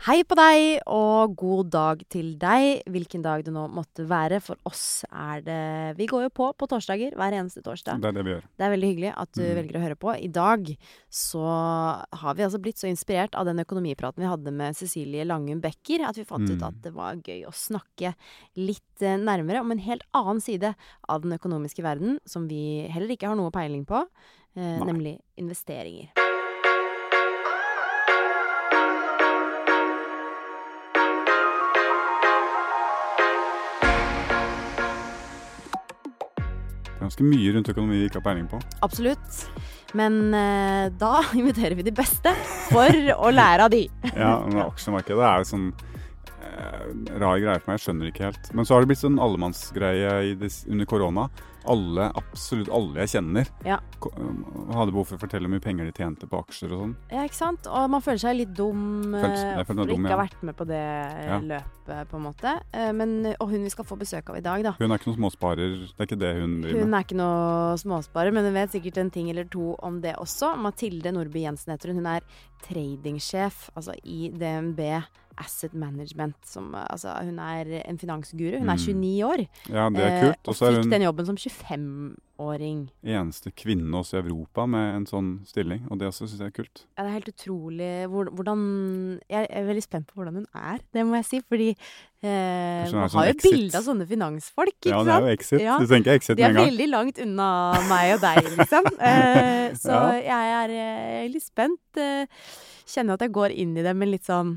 Hei på deg, og god dag til deg, hvilken dag det nå måtte være. For oss det Vi går jo på torsdager, hver eneste torsdag. Det det vi gjør. Det veldig hyggelig at du velger å høre på. I dag så har vi altså blitt så inspirert av den økonomipraten vi hadde med Cecilie Langum Becker, at vi fant ut at det var gøy å snakke litt nærmere om en helt annen side av den økonomiske verden, som vi heller ikke har noe peiling på, nemlig investeringer. Ganske mye rundt økonomi vi ikke har peiling på. Absolutt. Men da inviterer vi de beste for å lære av de. Ja, men aksjemarkedet jo sånn rar greie for meg, jeg skjønner ikke helt. Men så har det blitt sånn allemannsgreie under korona. Absolutt alle jeg kjenner, hadde behov for å fortelle hvor mye penger de tjente på aksjer og sånn. Ja, ikke sant? Og man føler seg litt dum for ikke ha vært med på det løpet, på en måte. Og hun vi skal få besøk av i dag, da. Hun ikke noen småsparer, det ikke det hun driver med. Hun ikke noe småsparer, men hun vet sikkert en ting eller to om det også. Mathilde Nordby Jensen heter hun. Hun tradingsjef i DNB Asset Management. Hun en finansguru. Hun 29 år. Ja, det kult. Og fikk den jobben som 25-åring. Eneste kvinne også i Europa med en sånn stilling, og det også synes jeg kult. Ja, det helt utrolig hvordan Jeg veldig spent på hvordan hun det må jeg si, fordi man har jo bilde av sånne finansfolk, ikke sant? Ja, det jo Exit. Du tenker Exit med en gang. De veldig langt unna meg og deg, liksom. Så jeg litt spent. Kjenner at jeg går inn i det med litt sånn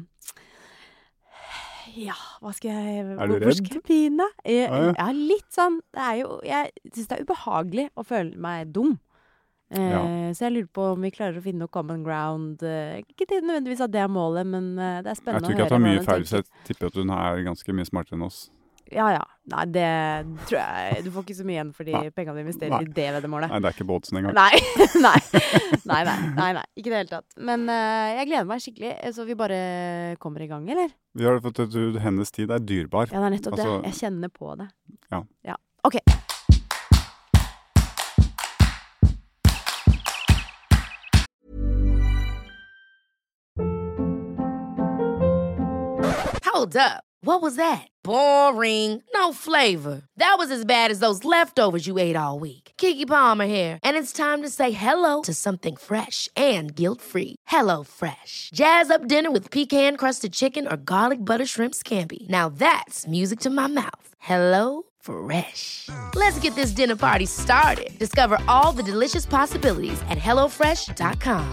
ja, hva skal jeg... du redd? Skal jeg begynne? Ja, litt sånn. Jeg synes det ubehagelig å føle meg dum. Så jeg lurer på om vi klarer å finne noe common ground. Ikke nødvendigvis at det målet, men det spennende å høre. Jeg tror ikke jeg tar mye feil, så jeg tipper at hun ganske mye smartere enn oss. Ja. Nei, det tror jeg. Du får ikke så mye igjen for de pengene du investerer i det veddemålet. Nei, det ikke båtsen engang. Nei. Ikke det hele tatt. Men jeg gleder meg skikkelig, så vi bare kommer i gang, eller? Vi har fått hennes tid dyrbar. Ja, det nettopp det. Jeg kjenner på det. Ja. Ok. Hold up. What was that? Boring. No flavor. That was as bad as those leftovers you ate all week. Keke Palmer here, and it's time to say hello to something fresh and guilt-free. Hello Fresh. Jazz up dinner with pecan-crusted chicken or garlic butter shrimp scampi. Now that's music to my mouth. Hello Fresh. Let's get this dinner party started. Discover all the delicious possibilities at hellofresh.com.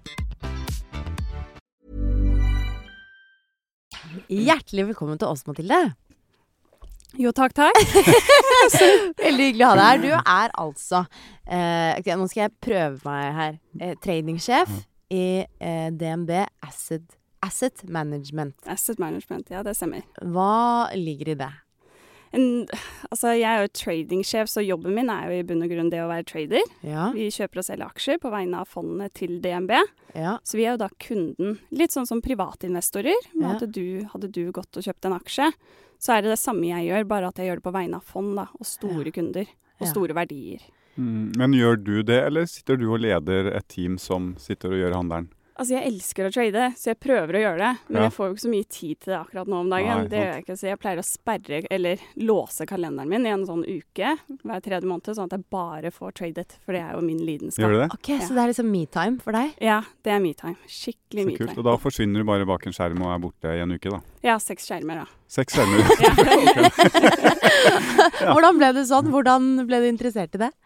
Hjertelig velkommen til oss, Mathilde. Jo, takk. Veldig hyggelig å ha deg her. Du altså, nå skal jeg prøve meg her, tradingsjef i DNB Asset Management. Asset Management, ja, det stemmer. Hva ligger i det? Jeg jo tradingsjef, så jobben min jo i bunn og grunn det å være trader. Ja. Vi kjøper og selger aksjer på vegne av fondene til DNB. Ja. Så vi jo da kunden, litt sånn som privatinvestorer. Ja. Hadde du gått og kjøpt en aksje, så det samme jeg gjør, bare at jeg gjør det på vegne av fond da, og store kunder, og store verdier. Men gjør du det, eller sitter du og leder et team som sitter og gjør handelen? Jeg elsker å trade, så jeg prøver å gjøre det, men jeg får jo ikke så mye tid til det akkurat nå om dagen. Nei, det gjør jeg ikke, så jeg pleier å sperre, eller låse kalenderen min i en sånn uke, hver 3. måned, sånn at jeg bare får tradet, for det jo min lidenskap. Gjør du det? Ok, så det liksom me-time for deg? Ja, det me-time. Skikkelig me-time. Så kult, og da forsvinner du bare bak en skjerm og borte i en uke, da? Ja, 6 skjermer, da. 6 skjermer? Hvordan ble det sånn? Hvordan ble du interessert i det?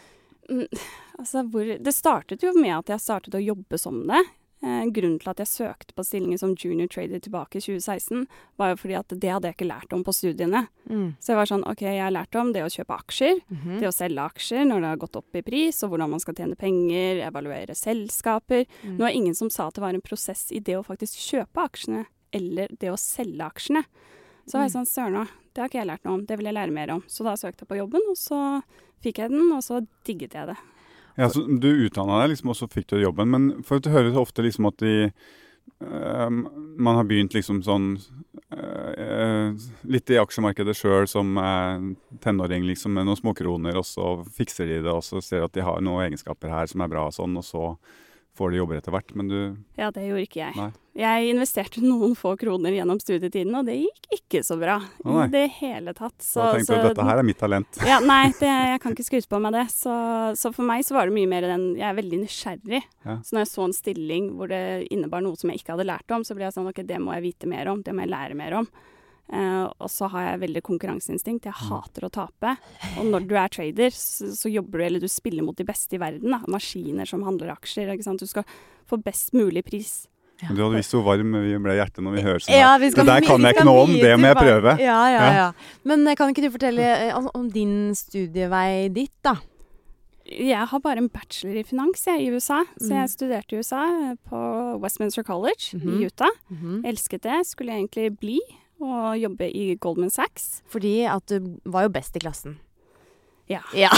Det startet jo med at jeg startet å jobbe som det. Grunnen til at jeg søkte på stillingen som junior trader tilbake i 2016, var jo fordi at det hadde jeg ikke lært om på studiene. Så jeg var sånn, ok, jeg har lært om det å kjøpe aksjer, det å selge aksjer når det har gått opp i pris, og hvordan man skal tjene penger, evaluere selskaper. Nå ingen som sa at det var en prosess i det å faktisk kjøpe aksjene, eller det å selge aksjene. Så var jeg sånn, Sørna, det har ikke jeg lært noe om, det vil jeg lære mer om. Så da søkte jeg på jobben, og så fikk jeg den, og så digget jeg det. Ja, så du utdannet deg liksom, og så fikk du jobben, men for å høre så ofte liksom at man har begynt liksom sånn litt i aksjemarkedet selv som tenåring liksom med noen småkroner, og så fikser de det, og så ser at de har noen egenskaper her som bra og sånn, og så får de jobber etter hvert, men du... Ja, det gjorde ikke jeg. Nei. Jeg investerte noen få kroner gjennom studietiden, og det gikk ikke så bra i det hele tatt. Da tenkte du, dette her er mitt talent. Ja, nei, jeg kan ikke skryte på meg det. Så for meg så var det mye mer jeg er veldig nysgjerrig. Ja. Så når jeg så en stilling hvor det innebar noe som jeg ikke hadde lært om, så ble jeg sånn, ok, det må jeg vite mer om, det må jeg lære mer om. Og så har jeg veldig konkurranseinstinkt. Jeg hater å tape. Og når du er trader, så jobber du, eller du spiller mot de beste i verden. Da. Maskiner som handler aksjer. Ikke sant? Du skal få best mulig pris. Ja. Du hadde visst hvor varm vi ble i hjertet når vi hører sånn her. Det der kan jeg ikke noe om, det må jeg prøve. Ja. Men kan ikke du fortelle om din studievei ditt, da? Jeg har bare en bachelor i finans i USA. Så jeg studerte i USA på Westminster College i Utah. Elsket det. Skulle jeg egentlig bli og jobbe i Goldman Sachs. Fordi at du var jo best i klassen. Ja. Jeg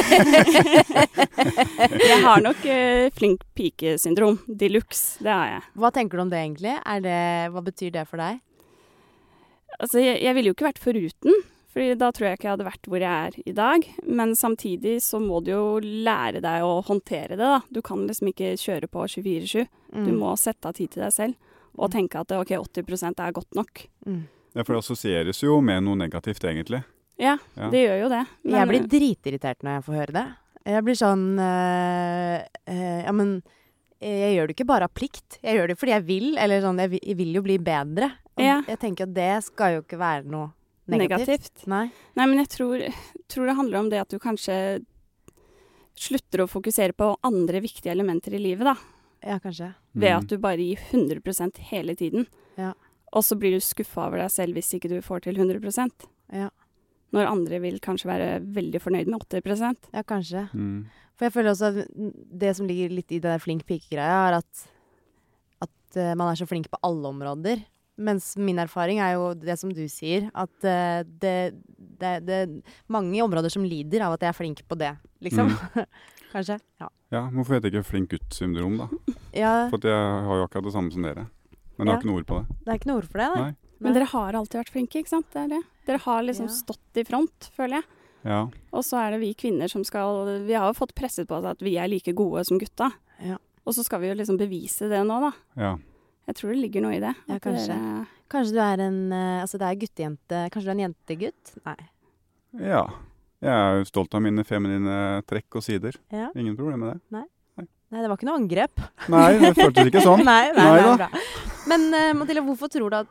har nok flink pike-syndrom. Deluxe, det har jeg. Hva tenker du om det egentlig? Hva betyr det for deg? Altså, jeg ville jo ikke vært foruten. Fordi da tror jeg ikke jeg hadde vært hvor jeg er i dag. Men samtidig så må du jo lære deg å håndtere det, da. Du kan liksom ikke kjøre på 24/7. Du må sette av tid til deg selv. Og tenke at ok, 80% er godt nok. Ja, for det assosieres jo med noe negativt, egentlig. Ja, det gjør jo det. Men jeg blir dritirritert når jeg får høre det. Jeg blir sånn ja, men jeg gjør det ikke bare av plikt. Jeg gjør det fordi jeg vil, eller sånn, jeg vil jo bli bedre. Og jeg tenker at det skal jo ikke være noe negativt. Nei, men jeg tror det handler om det at du kanskje slutter å fokusere på andre viktige elementer i livet, da. Ja, kanskje. Ved at du bare gir 100% hele tiden. Ja. Og så blir du skuffa over deg selv hvis ikke du får til 100%. Ja. Når andre vil kanskje være veldig fornøyd med 80%. Ja, kanskje. For jeg føler også at det som ligger litt i det der flink pike-greia, er at man er så flink på alle områder. Mens min erfaring er jo det som du sier, at det er mange områder som lider av at jeg er flink på det, liksom. Kanskje, Ja, hvorfor heter det ikke flink gutt-syndrom, da? Ja. For jeg har jo akkurat det samme som dere. Men jeg har ikke noe ord på det. Det er ikke noe ord for det, da. Nei. Men dere har alltid vært flinke, ikke sant? Det er det. Dere har liksom stått i front, føler jeg. Ja. Og så er det vi kvinner som vi har jo fått presset på oss at vi er like gode som gutta. Ja. Og så skal vi jo liksom bevise det nå, da. Ja. Jeg tror det ligger noe i det. Ja, kanskje. Kanskje du er altså det er guttejente. Kanskje du er en jentegutt? Nei. Ja. Jeg er jo stolt av mine feminine trekk og sider. Ja. Ingen problem med det. Nei, det var ikke noe angrep. Nei, det føltes ikke sånn. Nei, da. Bra. Men Mathilde, hvorfor tror du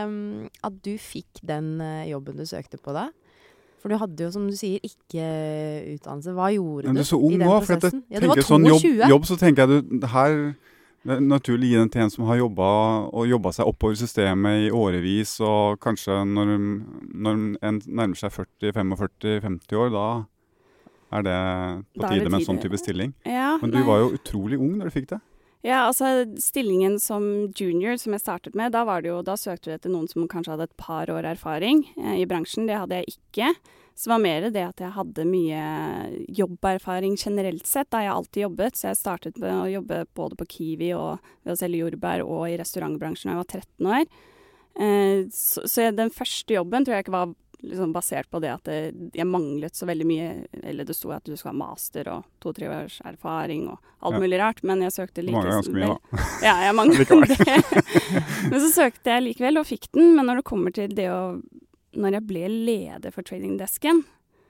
at du fikk den jobben du søkte på da? For du hadde jo, som du sier, ikke utdannelse. Hva gjorde du i den prosessen? Ja, du var 22. Jobb, så tenker jeg her, det er naturlig å gi den til en som har jobbet seg oppover systemet i årevis, og kanskje når en nærmer seg 40-45-50 år, da er det på tide med en sånn type stilling. Ja, men du var jo utrolig ung når du fikk det. Ja, altså stillingen som junior som jeg startet med, da søkte du etter noen som kanskje hadde et par år erfaring i bransjen. Det hadde jeg ikke. Så det var mer det at jeg hadde mye jobberfaring generelt sett, da jeg alltid jobbet. Så jeg startet med å jobbe både på Kiwi og ved å selge jordbær og i restaurantbransjen da jeg var 13 år. Så den første jobben tror jeg ikke var liksom basert på det at jeg manglet så veldig mye, eller det sto at du skal ha master og 2-3 års erfaring og alt mulig rart, men jeg søkte likevel. Mangler ganske mye, da. Ja, jeg manglet det. Men så søkte jeg likevel og fikk den, men når det kommer til det når jeg ble leder for tradingdesken,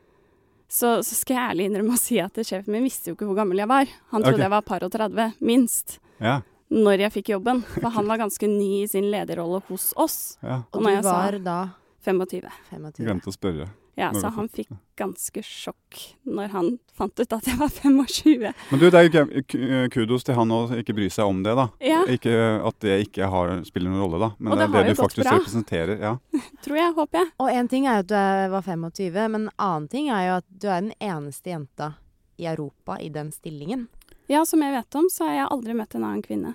så skal jeg ærlig innrømme å si at sjefen min visste jo ikke hvor gammel jeg var. Han trodde jeg var par og 30, minst. Ja. Når jeg fikk jobben, for han var ganske ny i sin lederrolle hos oss. Ja. Og du var da? 25. Glemte å spørre. Ja, så han fikk ganske sjokk når han fant ut at jeg var 25. Men du, det er jo kudos til han å ikke bry seg om det, da. Ja. Ikke, at det ikke spiller noen rolle, da. Men og det er det du faktisk representerer. Ja. Tror jeg, håper jeg. Og en ting er jo at du var 25, men en annen ting er jo at du er den eneste jenta i Europa i den stillingen. Ja, som jeg vet om, så har jeg aldri møtt en annen kvinne.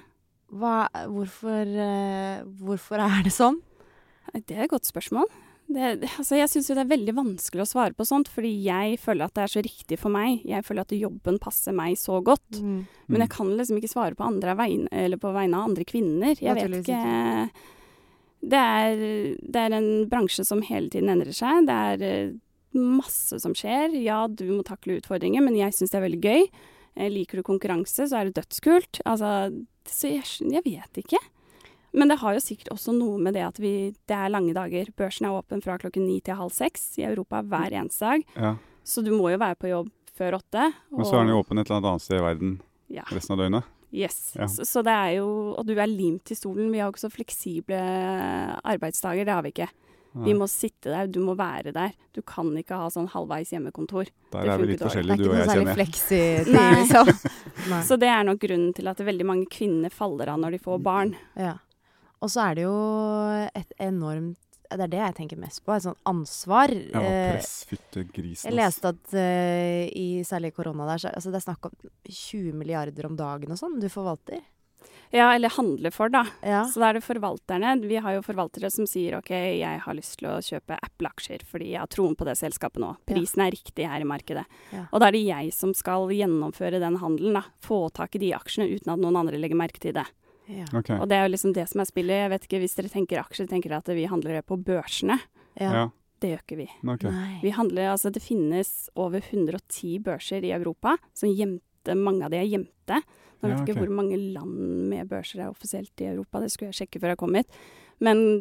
Hvorfor er det sånn? Det er et godt spørsmål. Altså jeg synes jo det er veldig vanskelig å svare på sånt, fordi jeg føler at det er så riktig for meg. Jeg føler at jobben passer meg så godt. Men jeg kan liksom ikke svare på på vegne av andre kvinner. Jeg vet ikke. Det er en bransje som hele tiden endrer seg. Det er masse som skjer. Ja, du må takle utfordringer, men jeg synes det er veldig gøy. Liker du konkurranse, så er det dødskult. Altså, så jeg vet ikke. Men det har jo sikkert også noe med det at det er lange dager. Børsen er åpen fra 9:00 til 5:30 i Europa hver eneste dag. Ja. Så du må jo være på jobb før 8. Men så er den jo åpen et eller annet sted i verden resten av døgnet. Yes. Ja. Så det er jo, og du er limt til stolen. Vi har jo ikke så fleksible arbeidsdager, det har vi ikke. Vi må sitte der, du må være der. Du kan ikke ha sånn halvveis hjemmekontor. Der er vi litt forskjellige, du og jeg, kjenner jeg. Det er ikke noe særlig flexi-ting, Nei. liksom. Så det er nok grunnen til at veldig mange kvinner faller av når de får barn. Ja. Og så er det jo et enormt, det er det jeg tenker mest på, et sånt ansvar. Ja, press, fytte, grisen. Jeg leste at i særlig korona der, så, altså det er snakk om 20 milliarder om dagen og sånn, du forvalter. Ja, eller handler for, da. Ja. Så da er det forvalterne. Vi har jo forvaltere som sier ok, jeg har lyst til å kjøpe Apple-aksjer fordi jeg har troen på det selskapet nå. Prisen er riktig her i markedet. Ja. Og da er det jeg som skal gjennomføre den handelen, da. Få tak i de aksjene uten at noen andre legger merke til det. Ja. Okay. Og det er jo liksom det som er spillet. Jeg vet ikke, hvis dere tenker aksjer, tenker dere at vi handler det på børsene. Ja. Det gjør ikke vi. Okay. Vi handler, altså det finnes over 110 børser i Europa som mange av de er gjemte. Nå vet jeg ikke hvor mange land med børser er offisielt i Europa, det skulle jeg sjekke før jeg kom hit. Men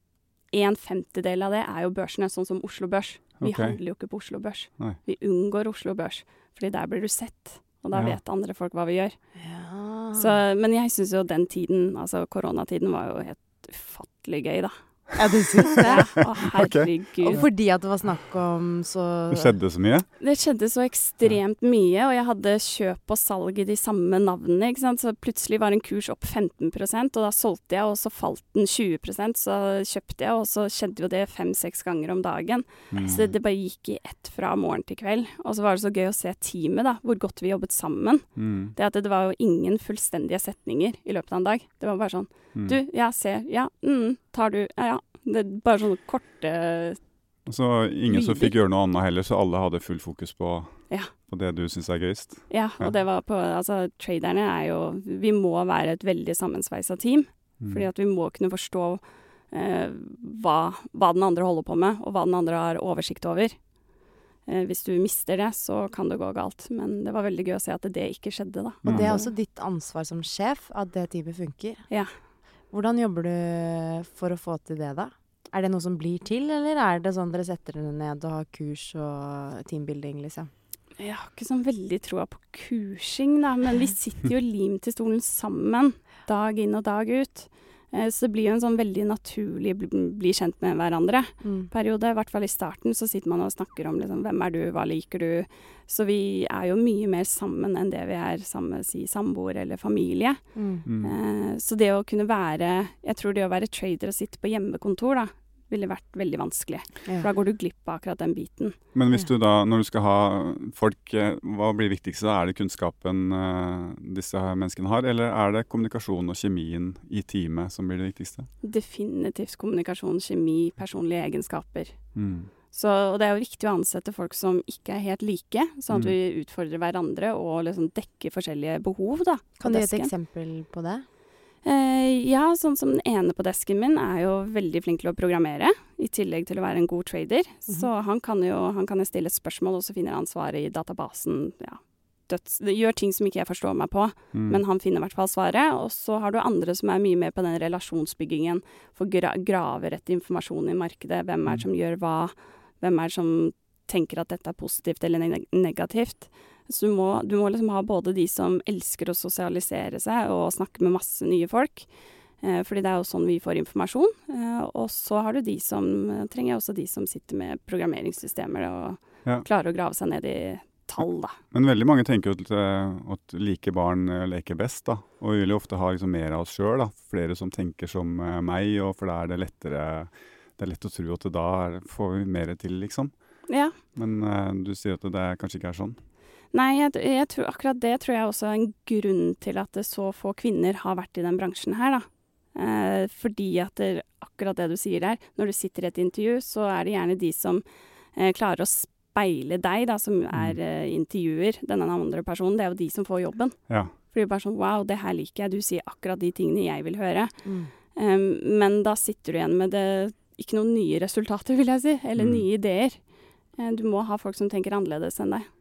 1/50 av det er jo børsene, sånn som Oslo Børs. Vi handler jo ikke på Oslo Børs. Nei. Vi unngår Oslo Børs, fordi der blir du sett. Og da vet andre folk hva vi gjør. Ja. Så, men jeg synes jo den tiden, altså koronatiden, var jo helt ufattelig gøy, da. Ja, du synes det? Å, herregud. Og fordi at det var snakk om så... Det skjedde så mye? Det skjedde så ekstremt mye, og jeg hadde kjøp og salg i de samme navnene, ikke sant? Så plutselig var en kurs opp 15%, og da solgte jeg, og så falt den 20%, så kjøpte jeg, og så skjedde jo det 5-6 ganger om dagen. Så det bare gikk i ett fra morgen til kveld. Og så var det så gøy å se teamet, da, hvor godt vi jobbet sammen. Det at det var jo ingen fullstendige setninger i løpet av en dag. Det var bare sånn, du, jeg ser, ja, tar du, ja. Det er bare sånne korte Så ingen som fikk gjøre noe annet heller, så alle hadde full fokus på det du synes er gøyest. Ja, og det var på, altså traderne er jo, vi må være et veldig sammensveiset team, fordi at vi må kunne forstå hva den andre holder på med, og hva den andre har oversikt over. Hvis du mister det, så kan det gå galt, men det var veldig gøy å se at det ikke skjedde da. Og det er også ditt ansvar som sjef, at det teamet funker. Ja. Hvordan jobber du for å få til det da? Er det noe som blir til, eller er det sånn dere setter dere ned og har kurs og teambuilding, liksom? Jeg har ikke sånn veldig troa på kursing, da, men vi sitter jo limt til stolen sammen, dag inn og dag ut. Så det blir jo en sånn veldig naturlig bli kjent med hverandre periode. I hvert fall i starten så sitter man og snakker om liksom, hvem er du, hva liker du? Så vi er jo mye mer sammen enn det vi er sammen med samboer eller familie. Så det å kunne være, jeg tror det å være trader og sitte på hjemmekontor da, ville vært veldig vanskelig. For da går du glipp av akkurat den biten. Men hvis du da, når du skal ha folk, hva blir viktigst da? Er det kunnskapen disse menneskene har, eller er det kommunikasjon og kjemien i teamet som blir det viktigste? Definitivt kommunikasjon, kjemi, personlige egenskaper. Så, og det er jo viktig å ansette folk som ikke er helt like, sånn at vi utfordrer hverandre og liksom dekker forskjellige behov da. Kan du gi et eksempel på det? Ja, sånn som den ene på desken min er jo veldig flink til å programmere, i tillegg til å være en god trader. Så han kan jeg stille et spørsmål, og så finner han svaret i databasen. Ja, det gjør ting som ikke jeg forstår meg på, men han finner i hvert fall svaret. Og så har du andre som er mye mer på den relasjonsbyggingen, for grave rett informasjon i markedet. Hvem er det som gjør hva? Hvem er det som tenker at dette er positivt eller negativt? Så du må liksom ha både de som elsker å sosialisere seg og snakke med masse nye folk, fordi det er jo sånn vi får informasjon. Og så har du trenger også de som sitter med programmeringssystemer og klarer å grave seg ned i tall, da. Men veldig mange tenker jo at like barn leker best, da. Og vi vil jo ofte ha liksom mer av oss selv, da. Flere som tenker som meg, og for da er det lettere, det er lett å tro at da får vi mer til, liksom. Ja. Men du sier at det kanskje ikke er sånn. Nei, jeg tror, akkurat det tror jeg også er en grunn til at så få kvinner har vært i den bransjen her, da. Fordi at akkurat det du sier der, når du sitter i et intervju, så er det gjerne de som klarer å speile deg, da, som er intervjuer, denne andre personen. Det er jo de som får jobben. Ja. Fordi det er bare sånn, wow, det her liker jeg, du sier akkurat de tingene jeg vil høre. Men da sitter du igjen med ikke noen nye resultater, vil jeg si, eller nye ideer. Du må ha folk som tenker annerledes enn deg.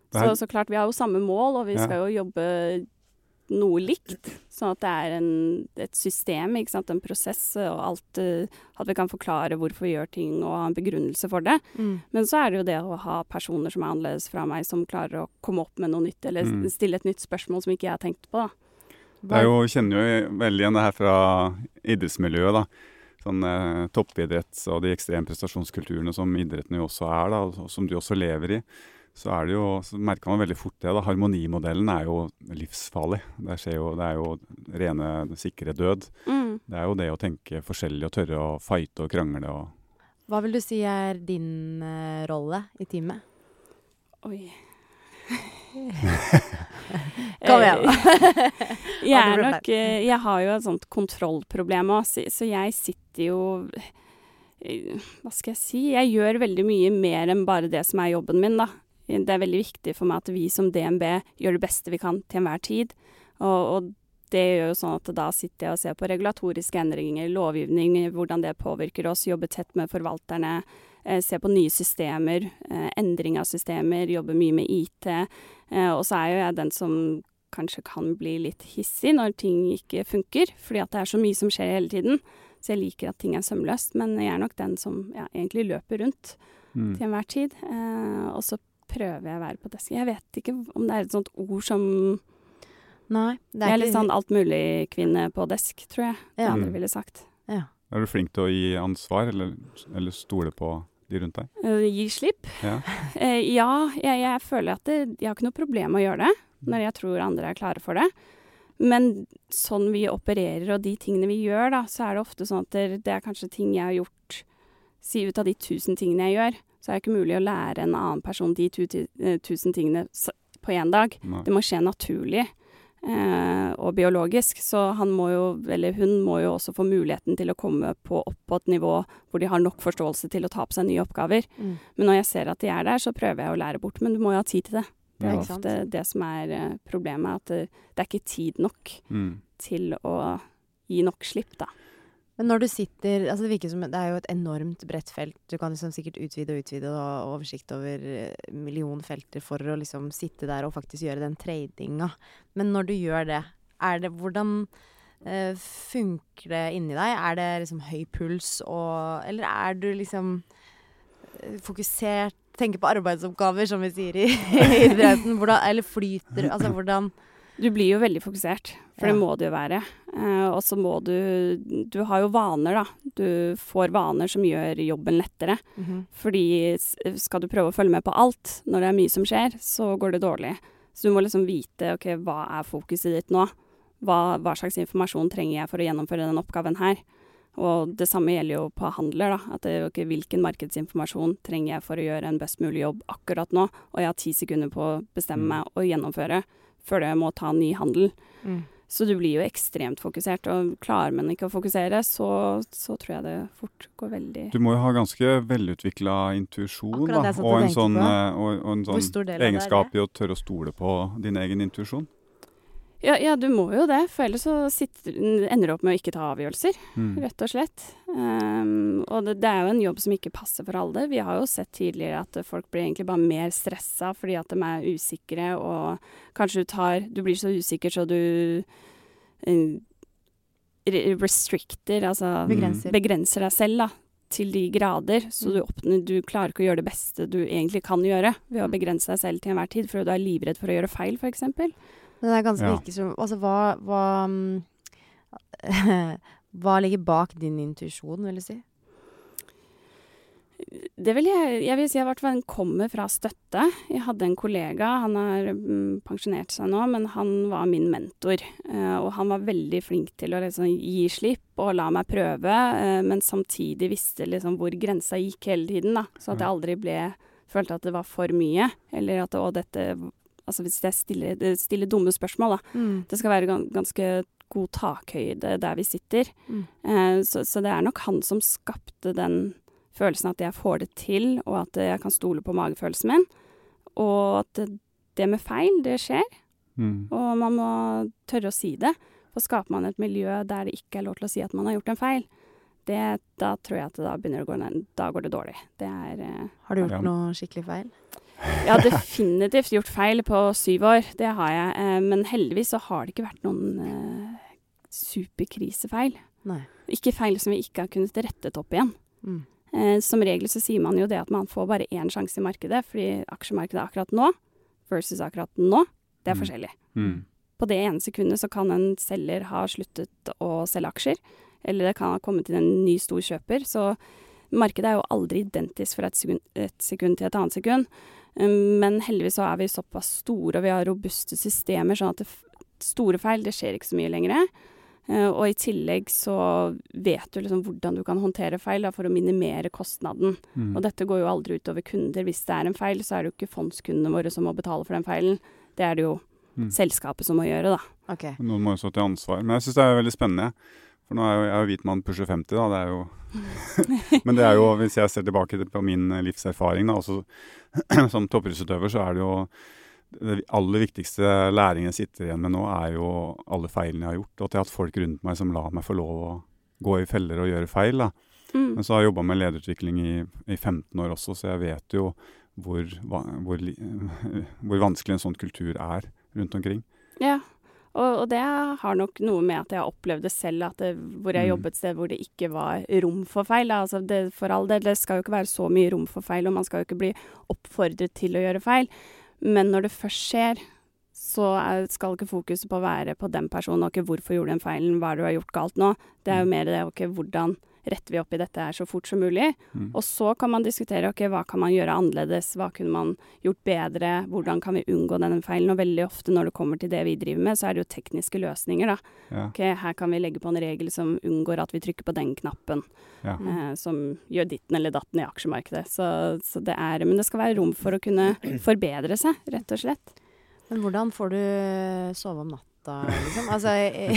Så klart, vi har jo samme mål, og vi skal jo jobbe noe likt, sånn at det et system, ikke sant, en prosess, og alt, at vi kan forklare hvorfor vi gjør ting, og ha en begrunnelse for det. Men så det jo det å ha personer som annerledes fra meg, som klarer å komme opp med noe nytt, eller stille et nytt spørsmål som ikke jeg har tenkt på, da. Kjenner jo veldig igjen det her fra idrettsmiljøet, da. Sånn toppidretts og de ekstreme prestasjonskulturene som idretten jo også da, og som du også lever i. Så merker man veldig fort det da. Harmonimodellen jo livsfarlig. Det jo rene, sikre død. Det jo det å tenke forskjellig og tørre å fighte og krangle. Hva vil du si din rolle i teamet? Oi. Kom igjen. Jeg har jo et sånt kontrollproblem også, så jeg sitter jo... Hva skal jeg si? Jeg gjør veldig mye mer enn bare det som jobben min, da. Det veldig viktig for meg at vi som DNB gjør det beste vi kan til enhver tid. Og det gjør jo sånn at da sitter jeg og ser på regulatoriske endringer, lovgivning, hvordan det påvirker oss, jobber tett med forvalterne, ser på nye systemer, endring av systemer, jobber mye med IT. Og så jo jeg den som kanskje kan bli litt hissig når ting ikke funker, fordi at det så mye som skjer hele tiden. Så jeg liker at ting sømløst, men jeg nok den som egentlig løper rundt til enhver tid. Og så prøver jeg å være på desk. Jeg vet ikke om det et sånt ord som... Nei, det jeg litt sånn alt mulig kvinne på desk, tror jeg. Det andre ville sagt. Ja. Du flink til å gi ansvar, eller stole på de rundt deg? Gi slipp? Ja, jeg føler at jeg har ikke noe problem med å gjøre det, når jeg tror andre klare for det. Men sånn vi opererer, og de tingene vi gjør, da, så det ofte sånn at det kanskje ting jeg har gjort, si ut av de 1000 tingene jeg gjør, så det ikke mulig å lære en annen person de 1000 tingene på en dag. Nei. Det må skje naturlig og biologisk, så han må jo, eller hun må jo også få muligheten til å komme opp på et nivå hvor de har nok forståelse til å ta på seg nye oppgaver. Men når jeg ser at de der, så prøver jeg å lære bort, men du må jo ha tid til det. Det ofte det som problemet, at det ikke tid nok til å gi nok slipp, da. Men når du sitter, altså det virker som, det jo et enormt bredt felt, du kan liksom sikkert utvide og oversikt over millionfelter for å liksom sitte der og faktisk gjøre den tradinga. Men når du gjør det, hvordan funker det inni deg? Det liksom høy puls, eller du liksom fokusert, tenker på arbeidsoppgaver, som vi sier i idretten, eller flyter, altså hvordan... Du blir jo veldig fokusert, for det må det jo være. Og så må du har jo vaner, da. Du får vaner som gjør jobben lettere. Fordi skal du prøve å følge med på alt, når det mye som skjer, så går det dårlig. Så du må liksom vite, ok, hva fokuset ditt nå? Hva slags informasjon trenger jeg for å gjennomføre den oppgaven her? Og det samme gjelder jo på handler, da. At hvilken markedsinformasjon trenger jeg for å gjøre en best mulig jobb akkurat nå? Og jeg har 10 sekunder på å bestemme meg og gjennomføre før jeg må ta en ny handel. Så du blir jo ekstremt fokusert, og klarer man ikke å fokusere, så tror jeg det fort går veldig... Du må jo ha ganske velutviklet intuisjon, da, og en sånn egenskap i å tørre å stole på din egen intuisjon. Ja, du må jo det, for ellers så ender du opp med å ikke ta avgjørelser, rett og slett. Og det jo en jobb som ikke passer for alle. Vi har jo sett tidligere at folk blir egentlig bare mer stresset fordi at de usikre, og kanskje du blir så usikker så du restrikter, altså begrenser deg selv da, til de grader, så du klarer ikke å gjøre det beste du egentlig kan gjøre ved å begrense deg selv til enhver tid, for du livredd for å gjøre feil, for eksempel. Men det ganske virker som, altså hva ligger bak din intuisjon, vil du si? Det vil jeg vil si at den kommer fra støtte. Jeg hadde en kollega, han har pensjonert seg nå, men han var min mentor. Og han var veldig flink til å liksom gi slipp og la meg prøve, men samtidig visste liksom hvor grensa gikk hele tiden, da. Så at jeg aldri følte at det var for mye, eller at dette... Altså hvis jeg stiller dumme spørsmål, da. Det skal være ganske god takhøyde der vi sitter. Så det nok han som skapte den følelsen at jeg får det til, og at jeg kan stole på magefølelsen min. Og at det med feil, det skjer. Og man må tørre å si det. For skaper man et miljø der det ikke lov til å si at man har gjort en feil, da tror jeg at da går det dårlig. Har du gjort noe skikkelig feil? Jeg har definitivt gjort feil på 7 år, det har jeg. Men heldigvis så har det ikke vært noen superkrisefeil. Nei. Ikke feil som vi ikke har kunnet rettet opp igjen. Som regel så sier man jo det at man får bare én sjanse i markedet, fordi aksjemarkedet akkurat nå versus akkurat nå, det er forskjellig. På det ene sekundet så kan en selger ha sluttet å selge aksjer, eller det kan ha kommet inn en ny stor kjøper, så markedet er jo aldri identisk fra et sekund til et annet sekund. Men heldigvis så er vi såpass store, og vi har robuste systemer, sånn at store feil, det skjer ikke så mye lenger. Og i tillegg så vet du liksom hvordan du kan håndtere feil da, for å minimere kostnaden. Og dette går jo aldri ut over kunder. Hvis det er en feil, så er det jo ikke fondskundene våre som må betale for den feilen. Det er det jo selskapet som må gjøre, da. Okay. Noen må jo stå til ansvar. Men jeg synes det er veldig spennende. For nå er jeg jo hvit mann pusher 50, da. Det er jo Men det er jo, hvis jeg ser tilbake på min livserfaring, da, også som toppidrettsutøver, så er det jo det aller viktigste læringen jeg sitter igjen med nå, er jo alle feilene jeg har gjort. Og at jeg har hatt folk rundt meg som lar meg få lov å gå i feller og gjøre feil, da. Men så har jeg jobbet med lederutvikling i 15 år også, så jeg vet jo hvor vanskelig en sånn kultur er rundt omkring. Ja, og det har nok noe med at jeg har opplevd det selv, at hvor jeg jobbet et sted hvor det ikke var rom for feil. Altså for all del, det skal jo ikke være så mye rom for feil, og man skal jo ikke bli oppfordret til å gjøre feil. Men når det først skjer, så skal ikke fokuset på være på den personen, og ikke hvorfor gjorde den feilen, hva du har gjort galt nå. Det er jo mer det, ok, hvordan retter vi opp i dette her så fort som mulig. Og så kan man diskutere, ok, hva kan man gjøre annerledes, hva kunne man gjort bedre, hvordan kan vi unngå denne feilen, og veldig ofte når det kommer til det vi driver med, så er det jo tekniske løsninger da. Ja. Ok, her kan vi legge på en regel som unngår at vi trykker på den knappen, som gjør ditten eller datten i aksjemarkedet. Så det er, men det skal være rom for å kunne forbedre seg, rett og slett. Men hvordan får du sove om natta? Liksom? Altså,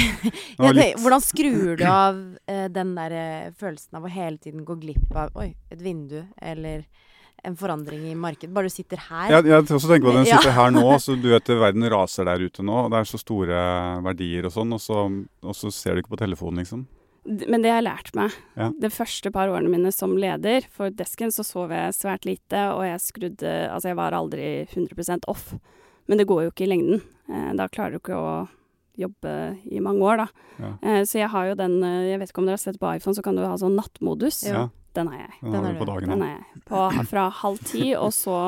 hvordan skrur du av den der følelsen av å hele tiden gå glipp av et vindu eller en forandring i markedet? Bare du sitter her. Jeg også tenker på at den sitter her nå, så du vet verden raser der ute nå, og det er så store verdier og sånn, og så ser du ikke på telefonen liksom. Men det har jeg lært meg. De første par årene mine som leder for desken, så sov jeg svært lite, og jeg var aldri 100% off. Men det går jo ikke i lengden. Da klarer du ikke å jobbe i mange år, da. Så jeg har jo den, jeg vet ikke om dere har sett på iPhone, så kan du ha sånn nattmodus. Ja. Den har jeg. Den har du på dagen. Den er jeg. Fra 9:30, og så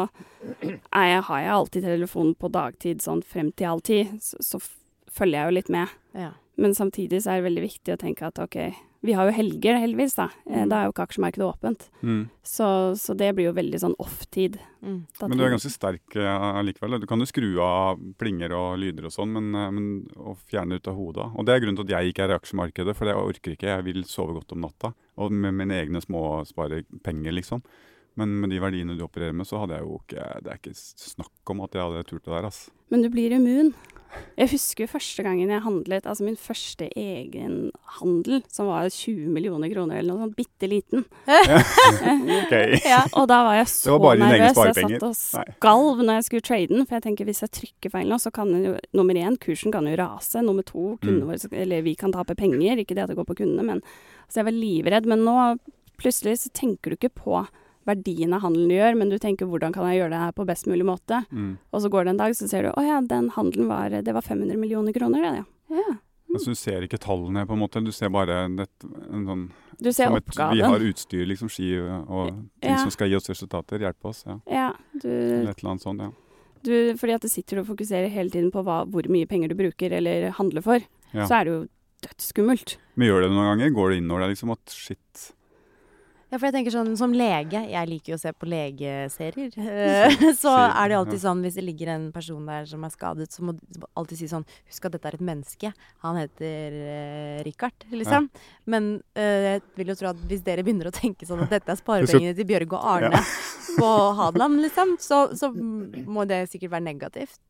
har jeg alltid telefonen på dagtid, sånn frem til 9:30, så følger jeg jo litt med. Ja. Men samtidig så er det veldig viktig å tenke at ok, vi har jo helger heldigvis da. Da er jo ikke aksjemarkedet åpent. Så det blir jo veldig sånn off-tid. Men du er ganske sterk likevel. Du kan jo skru av plinger og lyder og sånn, men å fjerne det ut av hodet. Og det er grunnen til at jeg ikke er i aksjemarkedet, for jeg orker ikke. Jeg vil sove godt om natta. Og med mine egne småsparepenger liksom. Men med de verdiene du opererer med, så hadde jeg jo ikke, det er ikke snakk om at jeg hadde turt det der, altså. Men du blir immun. Jeg husker første gangen jeg handlet, altså min første egen handel, som var 20 millioner kroner eller noe sånt, bitte liten. Okay. Ja, og da var jeg så nervøs, jeg satt og skalv når jeg skulle trade den, for jeg tenker hvis jeg trykker feil nå, så kan jo, nummer 1, kursen kan jo rase, nummer 2, kundene våre, eller vi kan tape penger, ikke det at det går på kundene, men så jeg var livredd, men nå plutselig så tenker du ikke på verdien av handelen du gjør, men du tenker hvordan kan jeg gjøre det her på best mulig måte. Og så går det en dag, så ser du, den handelen det var 500 millioner kroner, det. Ja. Altså, du ser ikke tallene på en måte, du ser bare en sånn, du ser oppgaven. Vi har utstyr, liksom ski og ting som skal gi oss resultater, hjelpe oss. Eller et eller annet sånt, fordi at du sitter og fokuserer hele tiden på hvor mye penger du bruker eller handler for, så er det jo dødsskummelt. Men gjør det noen ganger? Går det innover deg liksom at shit... Ja, for jeg tenker sånn, som lege, jeg liker jo å se på legeserier, så er det jo alltid sånn, hvis det ligger en person der som er skadet, så må du alltid si sånn, husk at dette er et menneske, han heter Richard, liksom. Men jeg vil jo tro at hvis dere begynner å tenke sånn at dette er sparepengene til Bjørg og Arne på Hadeland, liksom, så må det sikkert være negativt.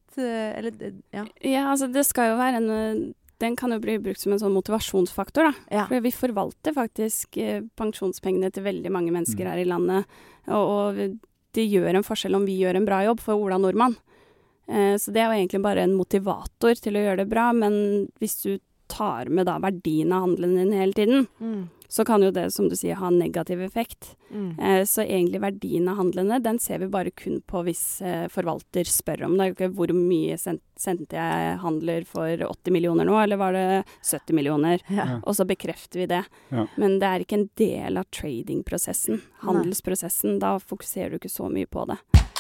Ja, altså det skal jo være den kan jo bli brukt som en sånn motivasjonsfaktor, da. Ja. For vi forvalter faktisk pensjonspengene til veldig mange mennesker her i landet, og det gjør en forskjell om vi gjør en bra jobb for Ola Nordmann. Så det er jo egentlig bare en motivator til å gjøre det bra, men hvis du tar med da verdien av handelen din hele tiden, så kan jo det, som du sier, ha en negativ effekt. Så egentlig verdien av handlene, den ser vi bare kun på hvis forvalter spør om det. Ikke hvor mye sendte jeg handler for 80 millioner nå, eller var det 70 millioner? Ja. Og så bekrefter vi det. Ja. Men det er ikke en del av tradingprosessen, handelsprosessen. Da fokuserer du ikke så mye på det.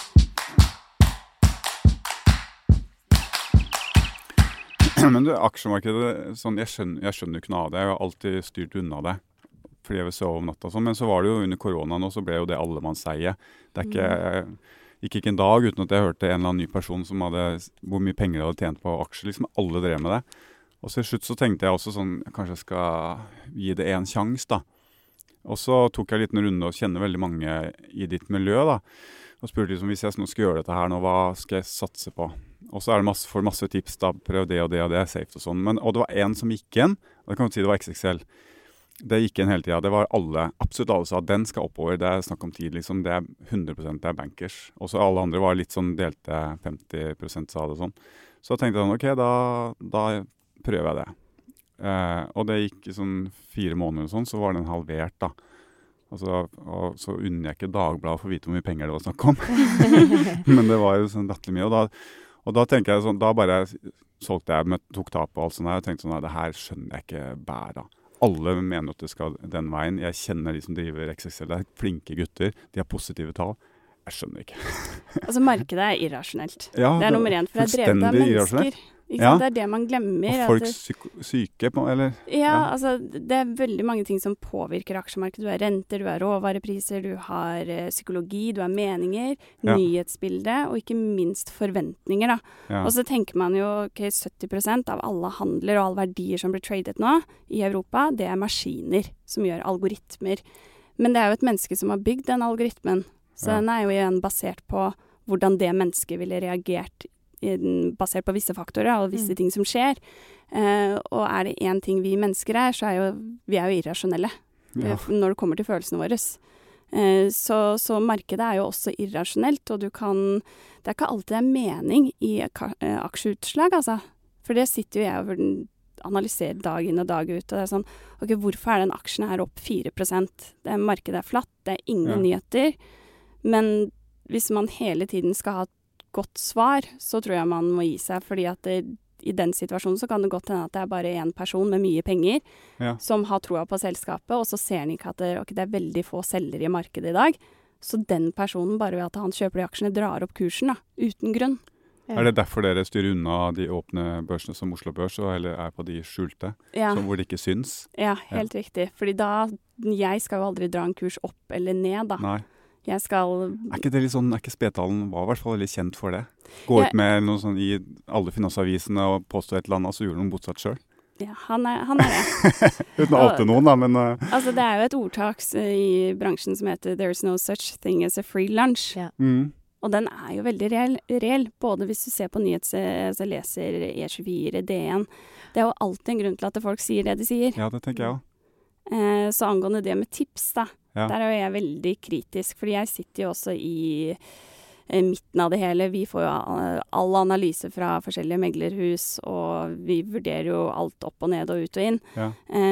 Men du, aksjemarkedet, sånn, jeg skjønner ikke noe av det. Jeg har alltid styrt unna det. Fordi jeg vil sove om natta og sånn. Men så var det jo under koronaen, og så ble jo det allemannseie. Det gikk ikke en dag uten at jeg hørte en eller annen ny person som hadde, hvor mye penger jeg hadde tjent på aksjer. Liksom alle drev med det. Og så til slutt så tenkte jeg også sånn, kanskje jeg skal gi det en sjanse da. Og så tok jeg en liten runde og kjenner veldig mange i ditt miljø da. Og spurte liksom, hvis jeg nå skal gjøre dette her nå, hva skal jeg satse på? Og så er det masse tips da, prøv det og det og det er safe og sånn. Og det var en som gikk igjen, og det kan jo si det var XXL. Det gikk igjen hele tiden. Det var absolutt alle sa at den skal oppover. Det er snakk om tid, liksom. Det er 100%, det er bankers. Og så alle andre var litt sånn delte 50% sa det sånn. Så da tenkte jeg sånn, ok, da prøver jeg det. Og det gikk sånn 4 måneder og sånn, så var den halvert da. Altså, og så unner jeg ikke Dagbladet for å vite hvor mye penger det var snakk om. Men det var jo sånn rettelig mye. Og da tenker jeg sånn, da bare solgte jeg, tok tap og alt sånt her, og tenkte sånn, nei, det her skjønner jeg ikke bære. Alle mener at det skal den veien. Jeg kjenner de som driver XXL. Det er flinke gutter. De har positive tall. Jeg skjønner ikke. Altså, markedet er irrasjonelt. Ja, det er nummer 1, for det er drevet av mennesker. Ja. Det er det man glemmer. Og folk syke, eller? Ja, altså, det er veldig mange ting som påvirker aksjemarkedet. Du har renter, du har råvarepriser, du har psykologi, du har meninger, nyhetsbilde, og ikke minst forventninger, da. Ja. Og så tenker man jo, ok, 70% av alle handler og alle verdier som blir tradet nå i Europa, det er maskiner som gjør algoritmer. Men det er jo et menneske som har bygd den algoritmen. Så den er jo igjen basert på hvordan det mennesket ville reagert basert på visse faktorer og visse ting som skjer. Og er det en ting vi mennesker er, så er vi jo irrasjonelle når det kommer til følelsene våre. Så markedet er jo også irrasjonelt, og det er ikke alltid det er mening i aksjeutslag, altså. For det sitter jo jeg og analyserer dag inn og dag ut, og det er sånn, ok, hvorfor er den aksjen her opp 4%? Markedet er flatt, det er ingen nyheter, men hvis man hele tiden skal ha godt svar, så tror jeg man må gi seg, fordi at i den situasjonen så kan det godt hende at det er bare en person med mye penger som har troa på selskapet, og så ser han ikke at det er veldig få selgere i markedet i dag. Så den personen, bare ved at han kjøper de aksjene, drar opp kursen da, uten grunn. Ja. Er det derfor dere styrer unna de åpne børsene som Oslo Børs, eller er på de skjulte, hvor det ikke syns? Ja, helt riktig. Fordi jeg skal jo aldri dra en kurs opp eller ned da. Nei. Er ikke det litt sånn, er ikke Spetalen var i hvert fall litt kjent for det? Gå ut med noe sånn i alle finansavisene og påstå et eller annet, og så gjorde noen motsatt selv? Ja, han er det. Uten å avte noen da, men... Altså, det er jo et ordtak i bransjen som heter «There's no such thing as a free lunch». Ja. Og den er jo veldig reell, både hvis du ser på så leser E24, DN. Det er jo alltid en grunn til at folk sier det de sier. Ja, det tenker jeg også. Så angående det med tips da, der er jeg veldig kritisk, fordi jeg sitter jo også i midten av det hele. Vi får jo all analyse fra forskjellige meglerhus, og vi vurderer jo alt opp og ned og ut og inn. Ja.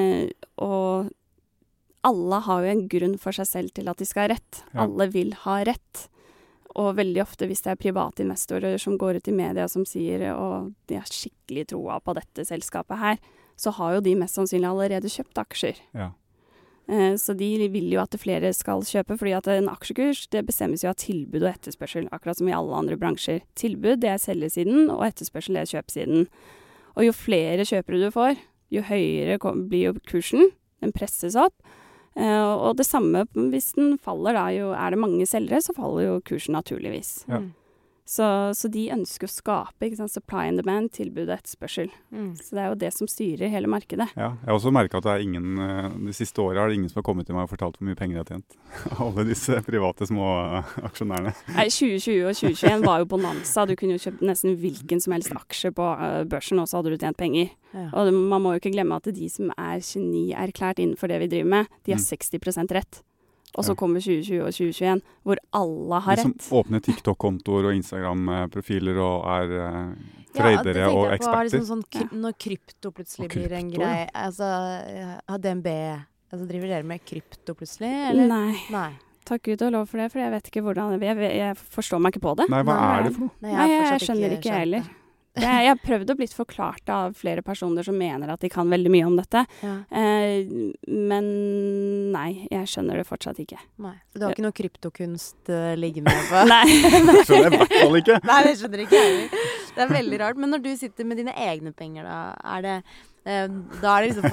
Og alle har jo en grunn for seg selv til at de skal ha rett. Ja. Alle vil ha rett. Og veldig ofte hvis det er private investorer som går ut i media som sier og de har skikkelig troa på dette selskapet her, så har jo de mest sannsynlig allerede kjøpt aksjer. Ja. Så de vil jo at flere skal kjøpe, fordi at en aksjekurs, det bestemmes jo av tilbud og etterspørsel, akkurat som i alle andre bransjer. Tilbud, det er selgesiden, og etterspørsel, det er kjøpesiden. Og jo flere kjøpere du får, jo høyere blir jo kursen, den presses opp. Og det samme hvis den faller da, jo er det mange selgere, så faller jo kursen naturligvis. Ja. Så de ønsker å skape, ikke sant, supply and demand, tilbud og etterspørsel. Så det er jo det som styrer hele markedet. Ja, jeg har også merket at det er ingen, de siste årene har det ingen som har kommet til meg og fortalt hvor mye penger jeg har tjent. Alle disse private små aksjonærene. Nei, 2020 og 2021 var jo bonanza. Du kunne jo kjøpt nesten hvilken som helst aksje på børsen, og så hadde du tjent penger. Ja. Og man må jo ikke glemme at de som er geni erklært innenfor det vi driver med, de har 60% rett. Og så kommer 2020 og 2021, hvor alle har rett. De som åpner TikTok-kontoer og Instagram-profiler og er tradere og eksperter. Ja, det tenkte jeg på, liksom sånn, når krypto plutselig blir en greie. Altså, DNB, Altså, driver dere med krypto plutselig, eller? Nei. Takk Gud og lov for det, for jeg vet ikke hvordan jeg forstår meg ikke på det. Nei, hva er det for noe? Nei, jeg skjønner ikke heller. Jeg har prøvd å blitt forklart av flere personer som mener at de kan veldig mye om dette. Ja. Men nei, jeg skjønner det fortsatt ikke. Nei. Så du har ikke noe kryptokunst liggende på? Nei. Det skjønner jeg i hvert fall ikke. Nei, det skjønner ikke jeg. Det er veldig rart. Men når du sitter med dine egne penger, da er det liksom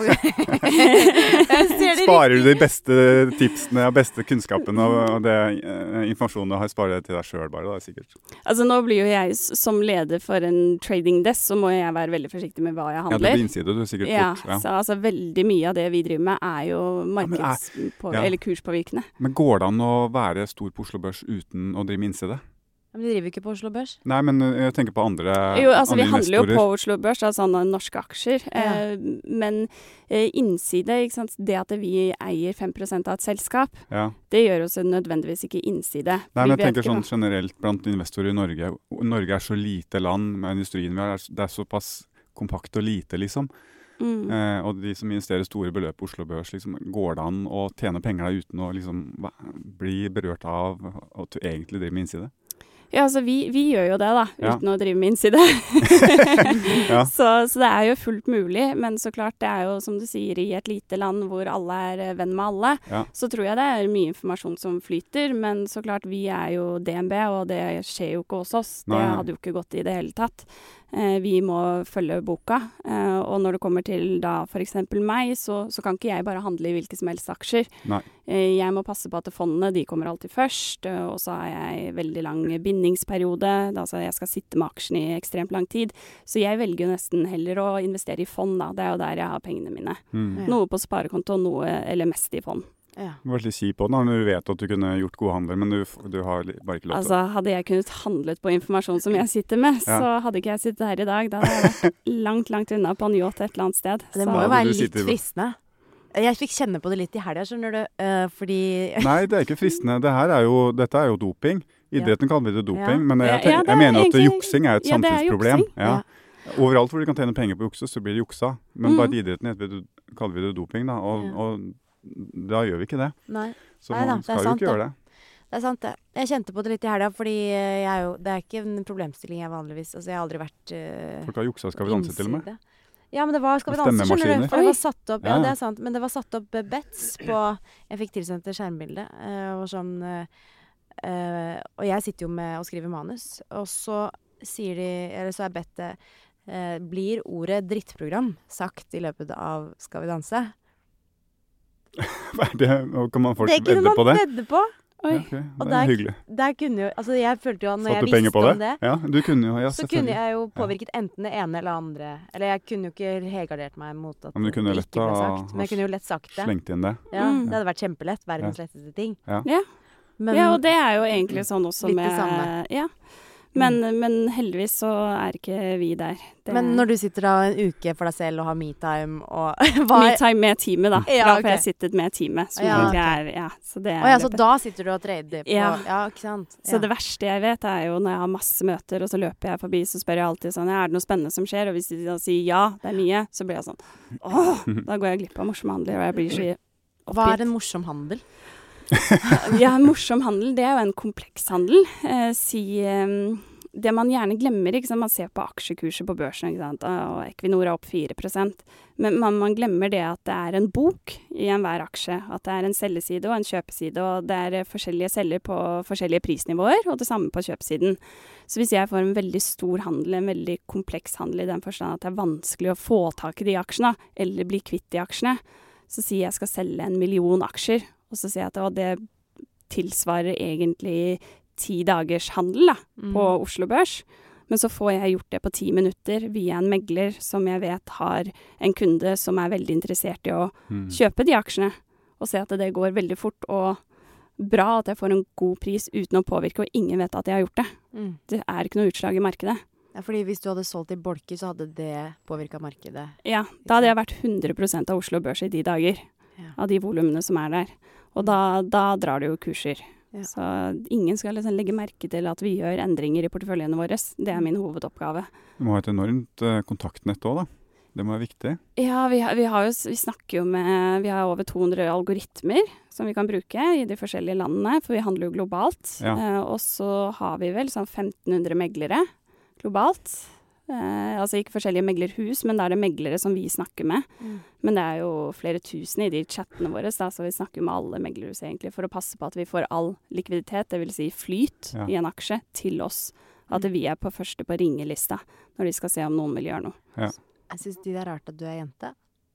Sparer du de beste tipsene og beste kunnskapene og det informasjonen du har, sparer til deg selv bare, da, sikkert. Altså nå blir jo jeg som leder for en trading desk, så må jeg være veldig forsiktig med hva jeg handler. Ja, det blir innside, du sikkert fort. Ja, så altså veldig mye av det vi driver med er jo eller kurspåvirkende. Men går det an å være stor på Oslo Børs uten å drive med innside? Men de driver ikke på Oslo Børs? Nei, men jeg tenker på andre Jo, altså vi handler jo på Oslo Børs, altså sånne norske aksjer. Ja. Men innside, ikke sant? Det at vi eier 5% av et selskap, det gjør oss nødvendigvis ikke innside. Nei, men jeg tenker sånn generelt blant investorer i Norge. Norge er så lite land med industrien vi har. Det er såpass kompakt og lite, liksom. Og de som investerer store beløp på Oslo Børs, liksom, går det an å tjene penger der uten å liksom bli berørt av å egentlig drive med innside? Ja, altså vi gjør jo det da, uten å drive med innside. Så det er jo fullt mulig, men så klart det er jo, som du sier, i et lite land hvor alle er venn med alle, så tror jeg det er mye informasjon som flyter, men så klart vi er jo DNB, og det skjer jo ikke hos oss. Det hadde jo ikke gått i det hele tatt. Vi må følge boka, og når det kommer til da for eksempel meg, så kan ikke jeg bare handle i hvilke som helst aksjer. Nei. Jeg må passe på at fondene, de kommer alltid først, og så har jeg veldig lang bindingsperiode, altså jeg skal sitte med aksjen i ekstremt lang tid, så jeg velger jo nesten heller å investere i fond da, det er jo der jeg har pengene mine. Noe på sparekonto, eller mest i fond. Ja. Du var litt kjip på den når du vet at du kunne gjort gode handler, men du har bare ikke lov til. Altså, hadde jeg kunnet handlet på informasjon som jeg sitter med, så hadde ikke jeg sittet her i dag. Da hadde jeg vært langt unna på en yacht et eller annet sted. Det må jo være litt fristende. Jeg fikk kjenne på det litt i helga, skjønner du, fordi Nei, det er ikke fristende. Dette er jo doping. Idretten kaller vi det doping, men jeg mener at juksing er et samfunnsproblem. Ja. Overalt hvor du kan tjene penger på jukse, så blir det juksa. Men bare i idretten kaller vi det doping, da. Og da gjør vi ikke det. Nei. Så man skal jo ikke gjøre det. Det er sant det. Jeg kjente på det litt i helga, fordi det er ikke en problemstilling jeg vanligvis, altså jeg har aldri vært Folk har juksa Skal vi danse til og med? Ja, men det var Skal vi danse, skjønner du? For det var satt opp, det er sant, men det var satt opp bets på, jeg fikk tilsendt skjermbilde, og sånn, og jeg sitter jo med og skriver manus, og så sier de, eller så er bettet, blir ordet drittprogram sagt i løpet av Skal vi danse? Hva er det? Kan man folk vedde på det? Det er ikke noe man vedde på. Oi. Okay, det er hyggelig. Der kunne jo, altså jeg følte jo at når jeg visste om det, ja, du kunne jo, så kunne jeg jo påvirket enten det ene eller andre. Eller jeg kunne jo ikke helgardert meg mot at det ikke ble sagt. Men jeg kunne jo lett sagt det. Slengt inn det. Ja, det hadde vært kjempelett. Verdens letteste ting. Ja. Men, og det er jo egentlig sånn også litt det samme. Ja. Men heldigvis så er ikke vi der. Men når du sitter da en uke for deg selv og har me-time og Me-time med teamet da. Da får jeg sittet med teamet. Så så da sitter du og trader på ikke sant? Så det verste jeg vet er jo når jeg har masse møter, og så løper jeg forbi, så spør jeg alltid sånn, er det noe spennende som skjer? Og hvis de da sier ja, det er mye, så blir jeg sånn, da går jeg glipp av morsomme handler, og jeg blir så oppgitt. Hva er en morsom handel? En morsom handel, det er jo en kompleks handel. Det man gjerne glemmer, ikke sant? Man ser på aksjekurser på børsen, ikke sant? Og Equinor er opp 4%. Men man glemmer det at det er en bok i enhver aksje. At det er en selgeside og en kjøpeside, og det er forskjellige selger på forskjellige prisnivåer, og det samme på kjøpesiden. Så hvis jeg får en veldig stor handel, en veldig kompleks handel i den forstand at det er vanskelig å få tak i de aksjene, eller bli kvitt de aksjene, så sier jeg skal selge 1 million aksjer. Og så sier jeg at det tilsvarer egentlig 10 dagers handel da, på Oslo Børs. Men så får jeg gjort det på 10 minutter via en megler som jeg vet har en kunde som er veldig interessert i å kjøpe de aksjene. Og se at det går veldig fort og bra at jeg får en god pris uten å påvirke, og ingen vet at jeg har gjort det. Det er ikke noe utslag i markedet. Ja, fordi hvis du hadde solgt i bolker, så hadde det påvirket markedet. Ja, da hadde jeg vært 100% av Oslo Børs i de dager. Av de volumene som er der. Og da drar det jo kurser. Ja. Så ingen skal liksom legge merke til at vi gjør endringer i porteføljene våre. Det er min hovedoppgave. Du må ha et enormt kontaktnett også, da. Det må være viktig. Ja, vi snakker jo med, vi har over 200 algoritmer som vi kan bruke i de forskjellige landene, for vi handler jo globalt. Ja. Og så har vi vel sånn 1500 meglere globalt. Altså ikke forskjellige meglerhus, men da er det meglere som vi snakker med. Men det er jo flere tusen i de chattene våre, da, så vi snakker med alle meglerhus egentlig, for å passe på at vi får all likviditet, det vil si flyt i en aksje, til oss. At vi er på første på ringelista når de skal se om noen vil gjøre noe. Ja. Jeg synes det er rart at du er jente.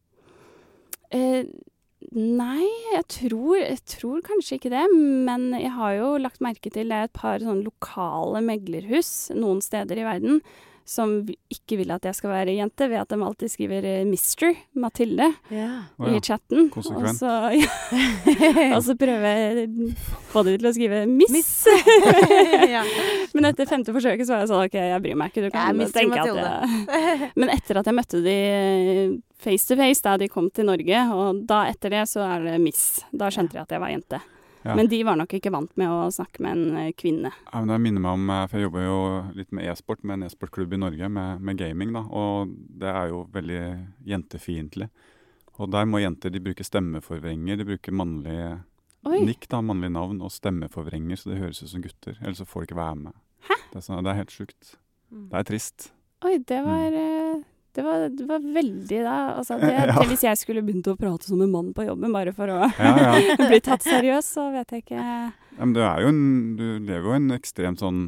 Nei, jeg tror kanskje ikke det, men jeg har jo lagt merke til det er et par sånne lokale meglerhus noen steder i verden som ikke vil at jeg skal være jente, ved at de alltid skriver Mr. Mathilde i chatten. Konsekvent. Og så prøver jeg få det til å skrive Miss. Men etter 5. forsøket så var jeg sånn, ok, jeg bryr meg ikke, du kan tenke at jeg... Men etter at jeg møtte de face to face da de kom til Norge, og da etter det så er det Miss. Da skjønte jeg at jeg var jente. Ja. Men de var nok ikke vant med å snakke med en kvinne. Ja, men det minner meg om, for jeg jobber jo litt med e-sport, med en e-sportklubb i Norge, med gaming da, og det er jo veldig jentefiendtlig. Og der må jenter, de bruker stemmeforvrenger, de bruker mannlige nikk da, mannlige navn, og stemmeforvrenger, så det høres ut som gutter, ellers så får de ikke være med. Hæ? Det er helt sjukt. Det er trist. Oi, det var veldig da, altså hvis jeg skulle begynt å prate som en mann på jobben, bare for å bli tatt seriøs, så vet jeg ikke. Ja, men du lever jo en ekstremt sånn,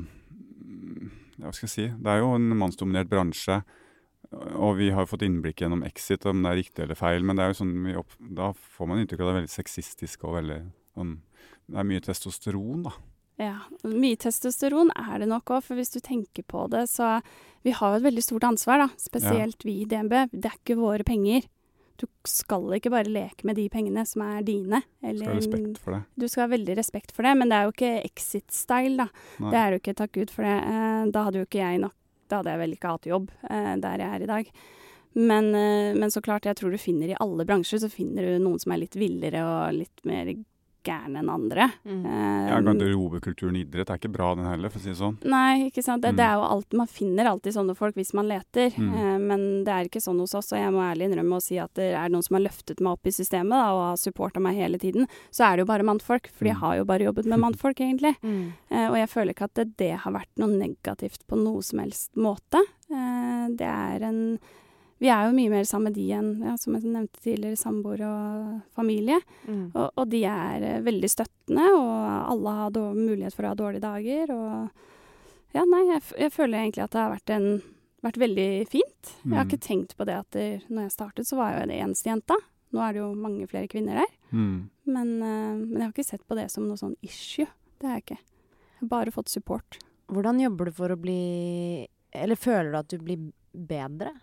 hva skal jeg si, det er jo en mannsdominert bransje, og vi har fått innblikk gjennom Exit, om det er riktig eller feil, men det er jo sånn, da får man inntrykk av det veldig sexistisk, og veldig, sånn, det er mye testosteron da. Ja, mye testosteron er det nok også, for hvis du tenker på det, så vi har jo et veldig stort ansvar da, spesielt vi i DNB. Det er ikke våre penger. Du skal ikke bare leke med de pengene som er dine. Eller, du skal ha respekt for det. Du skal ha veldig respekt for det, men det er jo ikke exit-style da. Nei. Det er jo ikke, takk Gud for det. Da hadde jo ikke jeg nok, da hadde jeg vel ikke hatt jobb der jeg er i dag. Men så klart, jeg tror du finner i alle bransjer, så finner du noen som er litt villere og litt mer gærne enn andre. Garderobekulturen i idrett er ikke bra den heller, for å si det sånn. Nei, ikke sant. Det er jo alt, man finner alltid sånne folk hvis man leter, men det er ikke sånn hos oss, og jeg må ærlig innrømme å si at det er noen som har løftet meg opp i systemet da, og har supportet meg hele tiden, så er det jo bare mannfolk, for jeg har jo bare jobbet med mannfolk egentlig. Og jeg føler ikke at det har vært noe negativt på noe som helst måte. Det er vi er jo mye mer sammen med de enn, som jeg nevnte tidligere, samboer og familie. Og de er veldig støttende, og alle har mulighet for å ha dårlige dager. Og jeg føler egentlig at det har vært veldig fint. Jeg har ikke tenkt på det at når jeg startet, så var jeg det eneste jenta. Nå er det jo mange flere kvinner der. Men jeg har ikke sett på det som noe sånn issue. Det har jeg ikke. Jeg har bare fått support. Hvordan jobber du for å bli, eller føler du at du blir bedre?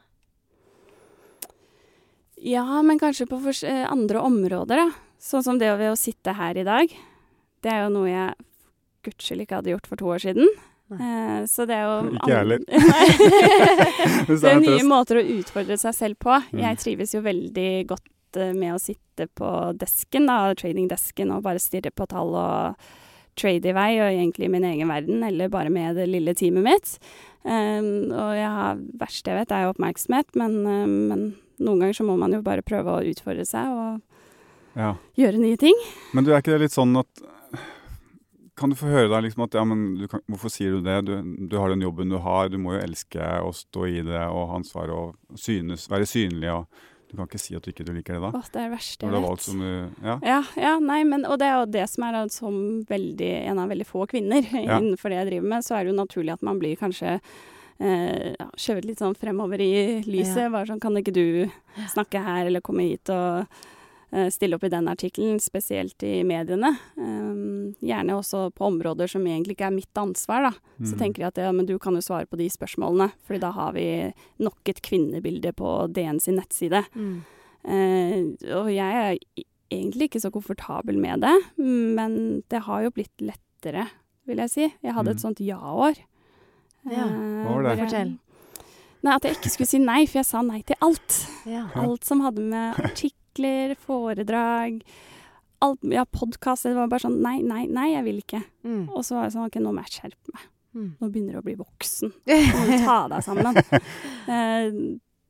Ja, men kanskje på andre områder da. Sånn som det ved å sitte her i dag. Det er jo noe jeg gudskjelov ikke hadde gjort for 2 år siden. Så det er jo... Ikke heller. Det er nye måter å utfordre seg selv på. Jeg trives jo veldig godt med å sitte på desken, da, tradingdesken, og bare stirre på tall og trade i vei, og egentlig i min egen verden, eller bare med det lille teamet mitt. Og verst jeg vet er jo oppmerksomhet, men noen ganger så må man jo bare prøve å utfordre seg og gjøre nye ting. Men du er ikke det litt sånn at, kan du få høre deg liksom at, hvorfor sier du det? Du har den jobben du har, du må jo elske å stå i det og ha ansvar og være synlig, og du kan ikke si at du ikke liker det da. Det er det verste jeg vet. Valgt som du, nei, men, og det er jo det som er som en av veldig få kvinner innenfor det jeg driver med, så er det jo naturlig at man blir kanskje skjøvet litt sånn fremover i lyset, bare sånn, kan ikke du snakke her, eller komme hit og stille opp i den artikkelen, spesielt i mediene. Gjerne også på områder som egentlig ikke er mitt ansvar, da. Så tenker jeg at men du kan jo svare på de spørsmålene, fordi da har vi nok et kvinnebilde på DN sin nettside. Og jeg er egentlig ikke så komfortabel med det, men det har jo blitt lettere, vil jeg si. Jeg hadde et sånt ja-år. Hva var det? Fortell. Nei, at jeg ikke skulle si nei, for jeg sa nei til alt. Alt som hadde med artikler, foredrag, alt, podcast, det var bare sånn, nei, jeg vil ikke. Og så var jeg sånn, ok, nå må jeg skjerpe meg. Nå begynner du å bli voksen. Nå må du ta deg sammen.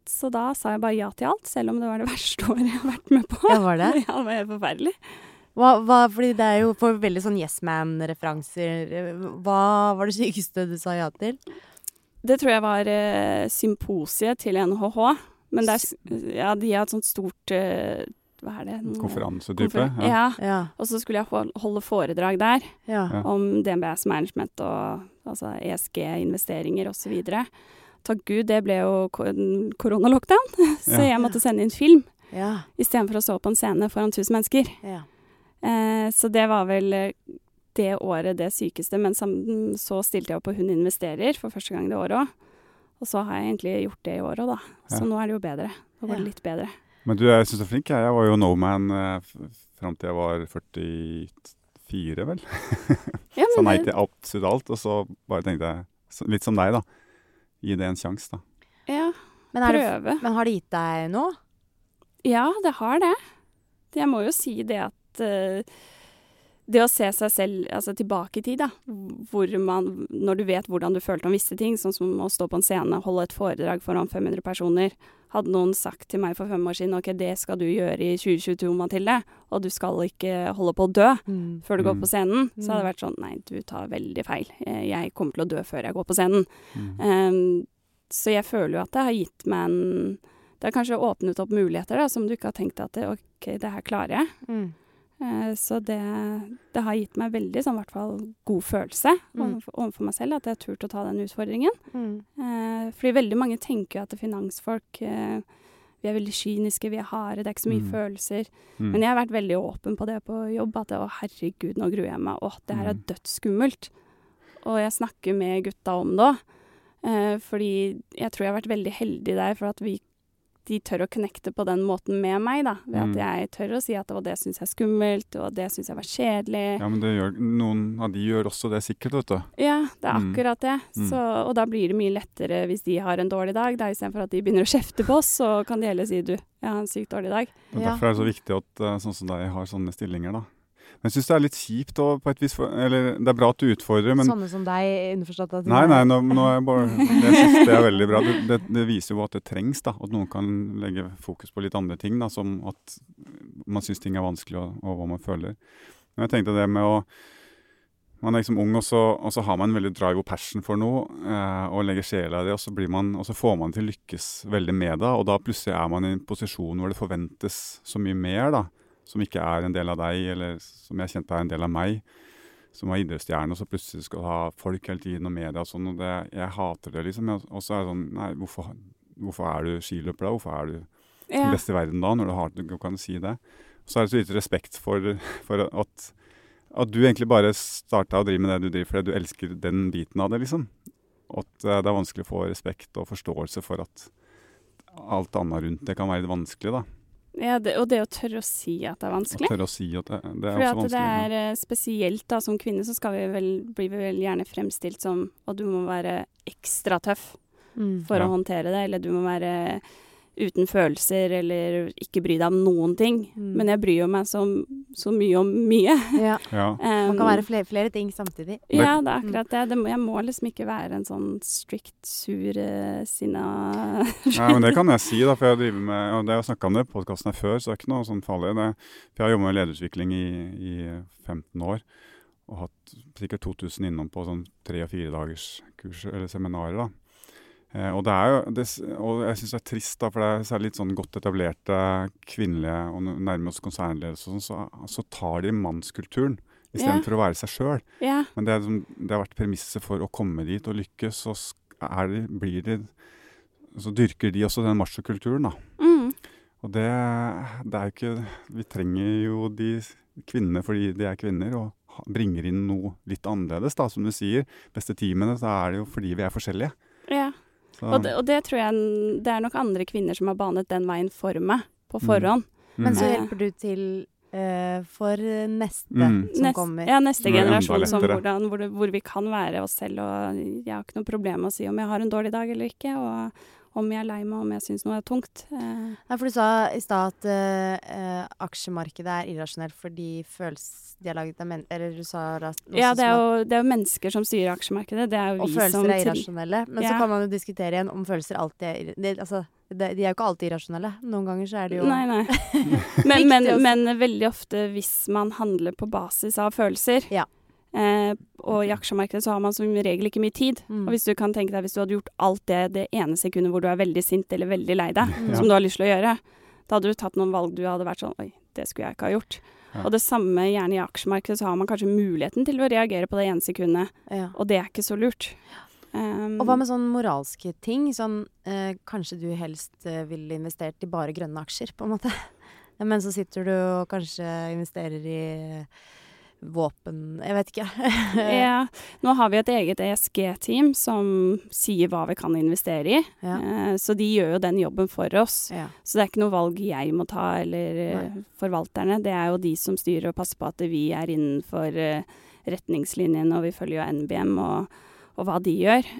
så da sa jeg bare ja til alt, selv om det var det verste året jeg har vært med på. Ja, var det? Ja, det var helt forferdelig. Fordi det jo for veldig sånn Yes Man-referanser. Hva var det sykeste du sa ja til? Det tror jeg var symposiet til NHH. Men de har et sånt stort hva det? Konferansetype? Ja. Og så skulle jeg holde foredrag der om DNBs management og altså ESG-investeringer og så videre. Takk Gud, det ble jo koronalockdown, så jeg måtte sende inn film i stedet for å stå på en scene foran 1000 mennesker. Så det var vel det året det sykeste, men så stilte jeg opp på Hun investerer for første gang det året også. Og så har jeg egentlig gjort det i år også da. Så nå det jo bedre. Nå går det litt bedre. Men du, jeg synes du flink. Jeg var jo no man frem til jeg var 44, vel? Så nei til absolutt alt, og så bare tenkte jeg, litt som deg da, gi det en sjans da. Ja, prøve. Men har det gitt deg noe? Ja, det har det. Jeg må jo si det at det å se seg selv altså tilbake i tid, da, når du vet hvordan du følte om visse ting, sånn som å stå på en scene, holde et foredrag foran 500 personer, hadde noen sagt til meg for 5 år siden, ok, det skal du gjøre i 2022, Mathilde, og du skal ikke holde på å dø før du går på scenen, så hadde det vært sånn, nei, du tar veldig feil. Jeg kommer til å dø før jeg går på scenen. Så jeg føler jo at det har gitt meg det har kanskje åpnet opp muligheter da, som du ikke har tenkt at ok, det her klarer jeg. Så det har gitt meg veldig, sånn, i hvert fall, god følelse overfor meg selv, at jeg har turt å ta den utfordringen. Fordi veldig mange tenker jo at finansfolk, vi veldig kyniske, vi harde, det ikke så mye følelser. Men jeg har vært veldig åpen på det på jobb, at herregud, nå gruer jeg meg, det her dødsskummelt. Og jeg snakker med gutta om det også, fordi jeg tror jeg har vært veldig heldig der, for at de tør å connecte på den måten med meg, da. Ved at jeg tør å si at det synes jeg er skummelt, og det synes jeg var kjedelig. Ja, men noen av de gjør også det sikkert, vet du. Ja, det akkurat det. Og da blir det mye lettere hvis de har en dårlig dag. I stedet for at de begynner å kjefte på oss, så kan de heller si jeg har en sykt dårlig dag. Derfor det så viktig at sånn som deg har sånne stillinger, da. Men jeg synes det litt kjipt, og på et vis, eller det bra at du utfordrer, men... Sånne som deg, underforstått at... Nei, nå jeg synes det veldig bra. Det viser jo at det trengs, da, at noen kan legge fokus på litt andre ting, da, som at man synes ting vanskelig, og hva man føler. Men jeg tenkte det med man liksom ung, og så har man en veldig drive og passion for noe, og legger sjela i det, og så får man til lykkes veldig med det, og da plutselig man i en posisjon hvor det forventes så mye mer, da, som ikke en del av deg, eller som jeg kjente en del av meg, som var idrettsstjerne, og så plutselig skal ha folk hele tiden og media og sånn, og jeg hater det liksom, og så det sånn, nei, hvorfor du skiløper da? Hvorfor du den beste i verden da, når du kan si det? Så det så litt respekt for at du egentlig bare startet å drive med det du driver, fordi du elsker den biten av det, liksom. Og at det vanskelig å få respekt og forståelse for at alt annet rundt det kan være litt vanskelig, da. Ja, og det å tørre å si at det vanskelig. Tørre å si at det også vanskelig. Fordi at det spesielt da, som kvinne, så blir vi vel gjerne fremstilt som at du må være ekstra tøff for å håndtere det, eller du må være uten følelser, eller ikke bry deg om noen ting. Men jeg bryr meg så mye om mye. Man kan være flere ting samtidig. Ja, det akkurat det. Jeg må liksom ikke være en sånn strikt, sur, sinna... Nei, men det kan jeg si da, for jeg driver med, og det har jeg snakket om det i podcasten her før, så det ikke noe sånn farlig. For jeg har jobbet med lederutvikling i 15 år, og hatt sikkert 2000 innom på sånn 3- og 4-dagers kurs, eller seminarer da. Og og jeg synes det trist da, for det er litt sånn godt etablerte kvinnelige og nærmest konsernledelse og sånn, så tar de mannskulturen i stedet for å være seg selv. Men det har vært premisset for å komme dit og lykkes, så så dyrker de også den machokulturen da. Og det ikke, vi trenger jo de kvinnene fordi de kvinner, og bringer inn noe litt annerledes da, som du sier. Beste teamene, så det jo fordi vi forskjellige. Ja. Og det tror jeg det nok andre kvinner som har banet den veien for meg på forhånd. Men så hjelper du til for neste som kommer. Ja, neste generasjon som hvor vi kan være oss selv, og jeg har ikke noe problem med å si om jeg har en dårlig dag eller ikke, og om jeg lei meg, om jeg synes noe tungt. Nei, for du sa i stad at aksjemarkedet irrasjonelt fordi de har laget eller du sa ja, det er jo mennesker som styrer aksjemarkedet. Det jo vi og følelser irrasjonelle. Men så kan man jo diskutere igjen om følelser alltid De er jo ikke alltid irrasjonelle. Noen ganger så er det jo Nei. men veldig ofte hvis man handler på basis av følelser, og i aksjemarkedet så har man som regel ikke mye tid. Og hvis du kan tenke deg, hvis du hadde gjort alt det ene sekundet hvor du er veldig sint eller veldig lei deg, som du har lyst til å gjøre, da hadde du tatt noen valg du hadde vært sånn, oi, det skulle jeg ikke ha gjort. Ja. Og det samme gjerne i aksjemarkedet, så har man kanskje muligheten til å reagere på det ene sekundet, og det er ikke så lurt. Og hva med sånn moralske ting? Sånn, kanskje du helst ville investert i bare grønne aksjer, på en måte. Men så sitter du og kanskje investerer i våpen, jeg vet ikke. Ja, nå har vi et eget ESG-team som sier hva vi kan investere i. Så de gjør jo den jobben for oss. Så det er ikke noe valg jeg må ta, eller forvalterne. Det er jo de som styrer og passer på at vi er innenfor retningslinjen, og vi følger jo NBM og hva de gjør.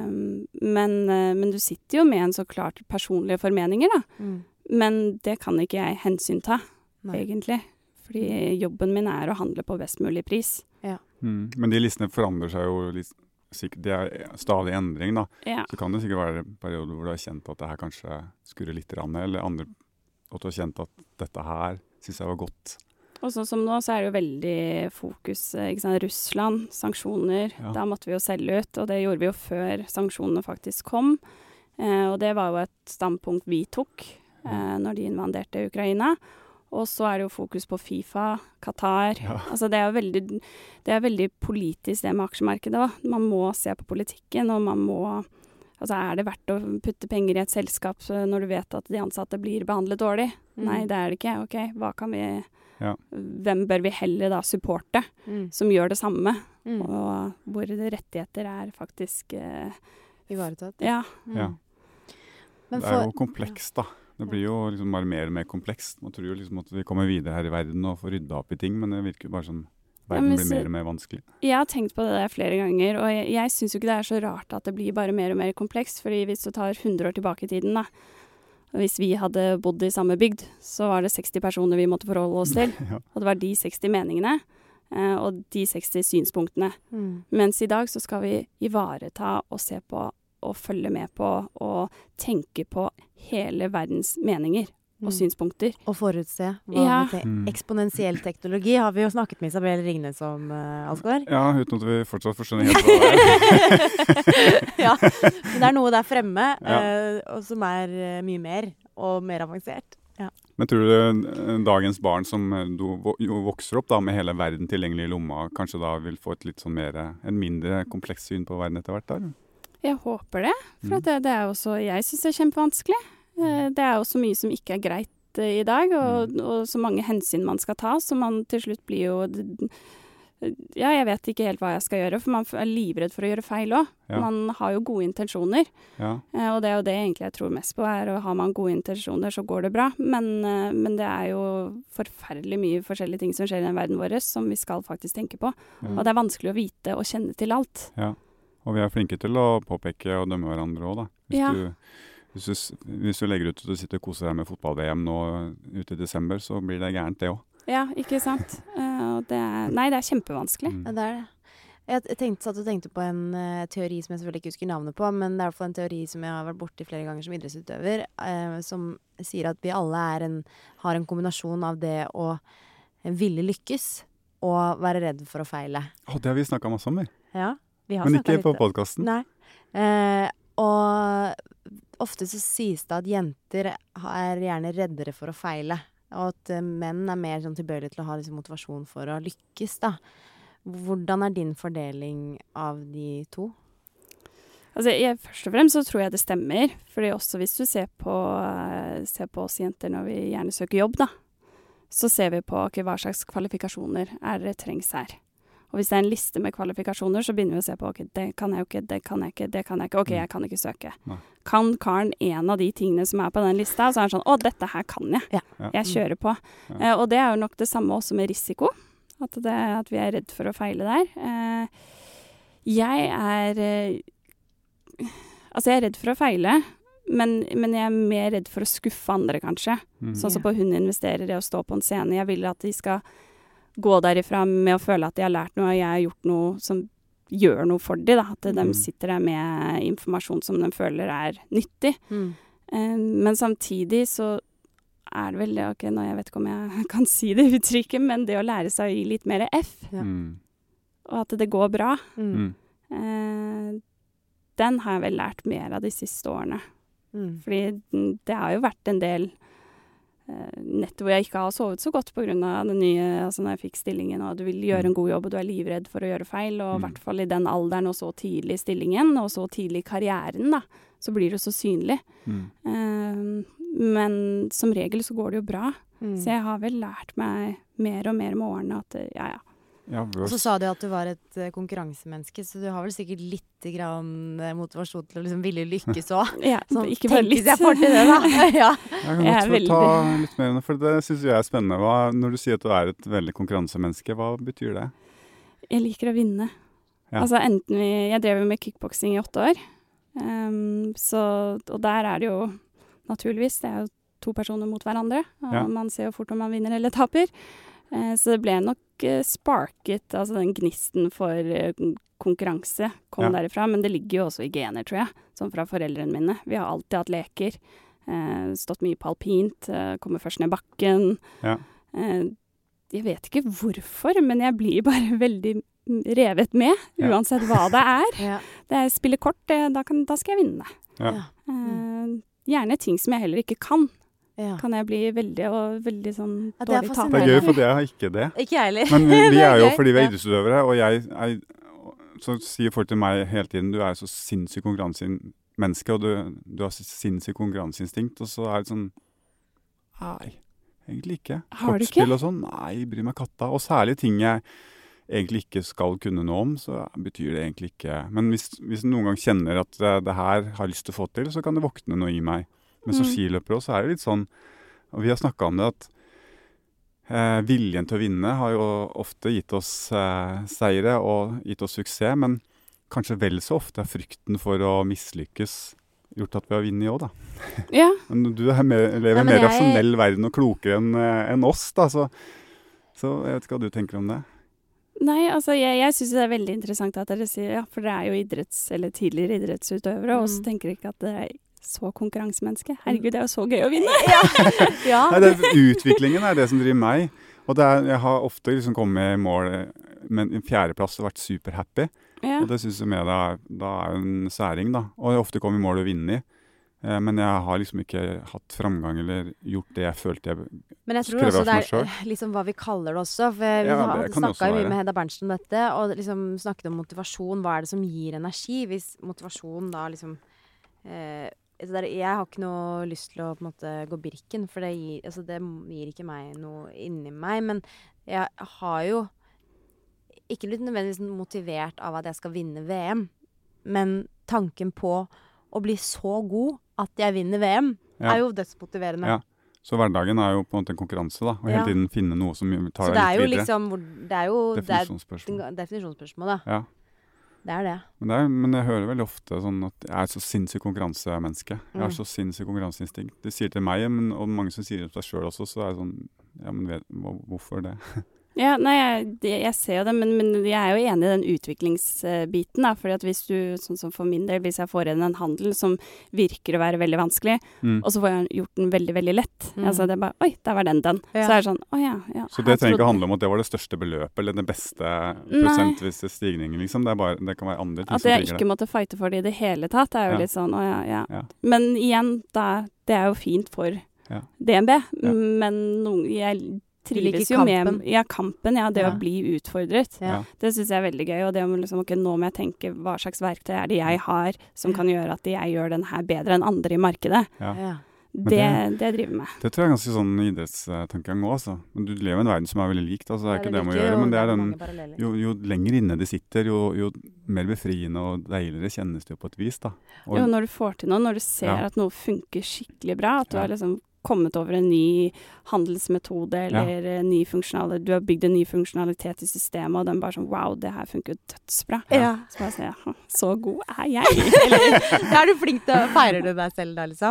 Men du sitter jo med en så klart personlige formeninger, da. Men det kan ikke jeg hensynta, egentlig. Fordi jobben min er å handle på best mulig pris. Men de listene forandrer seg jo det er stadig endring, da. Så kan det sikkert være perioder hvor du har kjent at det her kanskje skurrer litt rann, eller andre, at du har kjent at dette her synes jeg var godt. Og sånn som nå, så er det jo veldig fokus, ikke sant, Russland, sanksjoner, da måtte vi jo selge ut, og det gjorde vi jo før sanksjonene faktisk kom. Og det var jo et standpunkt vi tok når de invaderte Ukraina. Og så er det jo fokus på FIFA, Qatar. Altså det er veldig politisk det med aksjemarkedet også. Man må se på politikken, og man må... Altså er det verdt å putte penger i et selskap når du vet at de ansatte blir behandlet dårlig? Nei, det er det ikke. Ok, hva kan vi... Hvem bør vi heller da supporte som gjør det samme? Og hvor rettigheter er faktisk... ivaretatt. Men det er jo komplekst, da. Det blir jo liksom bare mer og mer komplekst. Man tror jo liksom at vi kommer videre her i verden og får rydda opp i ting, men det virker jo bare sånn verden blir mer og mer vanskelig. Jeg har tenkt på det der flere ganger, og jeg synes jo ikke det er så rart at det blir bare mer og mer komplekst, fordi hvis du tar 100 år tilbake i tiden da, hvis vi hadde bodd i samme bygd, så var det 60 personer vi måtte forholde oss til, og det var de 60 meningene, og de 60 synspunktene. Mens i dag så skal vi ivareta og se på og følge med på og tenke på hele verdens meninger og synspunkter. Og forutse. Eksponentiell teknologi har vi jo snakket med Isabel Ringnes om, Asgaard. Ja, uten at vi fortsatt forstår helt hva det er. Men det er noe der fremme, og som er mye mer, og mer avansert. Men tror du dagens barn som jo vokser opp da, med hele verden tilgjengelig i lomma, kanskje da vil få et litt sånn en mindre kompleks syn på verden etter hvert der? Jeg håper det, for det er jo så, jeg synes det er kjempevanskelig. Det er jo så mye som ikke er greit i dag, og så mange hensyn man skal ta, så man til slutt blir jo... Ja, jeg vet ikke helt hva jeg skal gjøre, for man er livredd for å gjøre feil også. Man har jo gode intensjoner, og det er jo det egentlig jeg tror mest på, er å ha man gode intensjoner, så går det bra. Men det er jo forferdelig mye forskjellige ting som skjer i den verden vår, som vi skal faktisk tenke på. Og det er vanskelig å vite og kjenne til alt. Og vi er flinke til å påpeke og dømme hverandre også, da. Hvis du legger ut at du sitter og koser deg med fotball-VM nå ute i desember, så blir det gærent det også. Ja, ikke sant? Det er kjempevanskelig. Det er det. Jeg satt og tenkte på en teori som jeg selvfølgelig ikke husker navnet på, men det er i hvert fall en teori som jeg har vært borti flere ganger som idrettsutøver, som sier at vi alle har en kombinasjon av det å ville lykkes og være redd for å feile. Det har vi snakket masse om, men ikke på podcasten. Nei. Og ofte så sies det at jenter er gjerne reddere for å feile, og at menn er mer sånn tilbøyelige til å ha liksom motivasjon for å lykkes, da. Hvordan er din fordeling av de to? Altså, først og fremst så tror jeg det stemmer, fordi også hvis du ser på oss jenter når vi gjerne søker jobb, da, så ser vi på hva slags kvalifikasjoner det trengs her. Og hvis det er en liste med kvalifikasjoner, så begynner vi å se på, ok, det kan jeg jo ikke, det kan jeg ikke, det kan jeg ikke, ok, jeg kan ikke søke. Kan Karen en av de tingene som er på den lista, så er det sånn, dette her kan jeg. Jeg kjører på. Og det er jo nok det samme også med risiko, at vi er redd for å feile der. Jeg er redd for å feile, men jeg er mer redd for å skuffe andre, kanskje. Sånn som på Hun investerer i å stå på en scene. Jeg vil at de skal gå derifra med å føle at de har lært noe, og jeg har gjort noe som gjør noe for dem, da. At de sitter der med informasjon som de føler er nyttig. Men samtidig så det vel det, ok, nå jeg vet ikke om jeg kan si det uttrykket, men det å lære seg å gi litt mer F, og at det går bra, den har jeg vel lært mer av de siste årene. Fordi det har jo vært en del netter hvor jeg ikke har sovet så godt på grunn av det nye, altså når jeg fikk stillingen, og du vil gjøre en god jobb, og du livredd for å gjøre feil, og i hvert fall i den alderen, og så tidlig i stillingen, og så tidlig i karrieren, da, så blir det så synlig. Men som regel så går det jo bra. Så jeg har vel lært meg mer og mer med årene at, Og så sa du at du var et konkurransemenneske, så du har vel sikkert litt grann motivasjon til å liksom ville lykkes også. Ja, sånn, ikke bare litt. Jeg får til det, da. Jeg kan godt få ta litt mer om det, for det synes jeg spennende. Når du sier at du et veldig konkurransemenneske, hva betyr det? Jeg liker å vinne. Ja. Altså enten jeg drev med kickboksing i 8 år, og der det jo naturligvis, det jo 2 personer mot hverandre, og man ser jo fort om man vinner eller taper. Så det ble nok sparket, altså den gnisten for konkurranse kom derifra, men det ligger jo også i gener, tror jeg, som fra foreldrene mine. Vi har alltid hatt leker, stått mye på alpint, kommer først ned bakken. Jeg vet ikke hvorfor, men jeg blir bare veldig revet med, uansett hva det Det spiller kort, da skal jeg vinne. Gjerne ting som jeg heller ikke kan. Kan jeg bli veldig sånn dårlig taper. Det gøy, for jeg har ikke det. Ikke jeg heller. Men vi jo fordi vi idrettsutøvere, og så sier folk til meg hele tiden, du så sinnssykt konkurransemenneske, og du har sinnssykt konkurranseinstinkt, og så det sånn, nei, egentlig ikke. Kortspill og sånn, nei, bryr meg katta. Og særlig ting jeg egentlig ikke skal kunne noe om, så betyr det egentlig ikke. Men hvis noen gang kjenner at det her har lyst til å få til, så kan det våkne noe i meg. Men som skiløpere også det litt sånn, og vi har snakket om det, at viljen til å vinne har jo ofte gitt oss seire og gitt oss suksess, men kanskje vel så ofte frykten for å mislykkes gjort at vi har vunnet også, da. Ja. Men du lever en mer rasjonell verden og klokere enn oss, da, så jeg vet ikke hva du tenker om det. Nei, altså jeg synes det veldig interessant at dere sier, for dere jo eller tidligere idrettsutøvere, og så tenker jeg ikke at det så konkurransemenneske. Herregud, det jo så gøy å vinne. Nei, utviklingen det som driver meg. Og jeg har ofte liksom kommet i mål med en 4. plass og vært superhappy. Og det synes jeg med da jo en særing, da. Og jeg ofte kom i mål og vinner. Men jeg har liksom ikke hatt framgang eller gjort det jeg følte jeg skrev av meg selv. Men jeg tror også det liksom hva vi kaller det også. For vi har snakket jo mye med Hedda Berntsen om dette, og liksom snakket om motivasjon. Hva det som gir energi? Hvis motivasjon da liksom jeg har ikke noe lyst til å på en måte gå Birken, for det gir ikke meg noe inni meg, men jeg har jo ikke blitt nødvendigvis motivert av at jeg skal vinne VM, men tanken på å bli så god at jeg vinner VM jo dødsmotiverende. Ja, så hverdagen jo på en måte en konkurranse da, og hele tiden finne noe som tar deg litt videre. Så det jo definisjonsspørsmål da. Ja. Det det. Men jeg hører veldig ofte sånn at jeg så sinnssykt konkurransemenneske. Jeg har så sinnssykt konkurranseinstinkt. De sier til meg, og mange som sier det til seg selv også, så det sånn, ja, men hvorfor det? Ja, nei, jeg ser jo det, men jeg jo enig i den utviklingsbiten, da, fordi at hvis du, sånn som for min del, hvis jeg får inn en handel som virker å være veldig vanskelig, og så får jeg gjort den veldig, veldig lett. Altså det bare, oi, der var den. Så det sånn, ja. Så det trenger ikke å handle om at det var det største beløpet, eller den beste prosentvise stigningen, liksom. Det kan være andre ting som trigger det. At jeg ikke måtte fighte for det i det hele tatt, det jo litt sånn, ja. Men igjen, det jo fint for DNB, men jeg trives jo med kampen, det å bli utfordret. Det synes jeg veldig gøy, og det om liksom, nå må jeg tenke hva slags verktøy det jeg har som kan gjøre at jeg gjør den her bedre enn andre i markedet. Det driver med. Det tror jeg ganske sånn idrettstankegang også. Men du lever i en verden som veldig likt, altså det ikke det man gjør, men det jo lenger inne det sitter, jo mer befriende og deiligere kjennes det jo på et vis, da. Jo, når du får til noe, når du ser at noe funker skikkelig bra, at du har liksom kommet over en ny handelsmetode eller en ny funksjonalitet. Du har bygd en ny funksjonalitet i systemet, og den bare sånn, wow, det her funker jo dødsbra. Så bare sier jeg, så god jeg. Eller, du flink til å feire det deg selv da, liksom?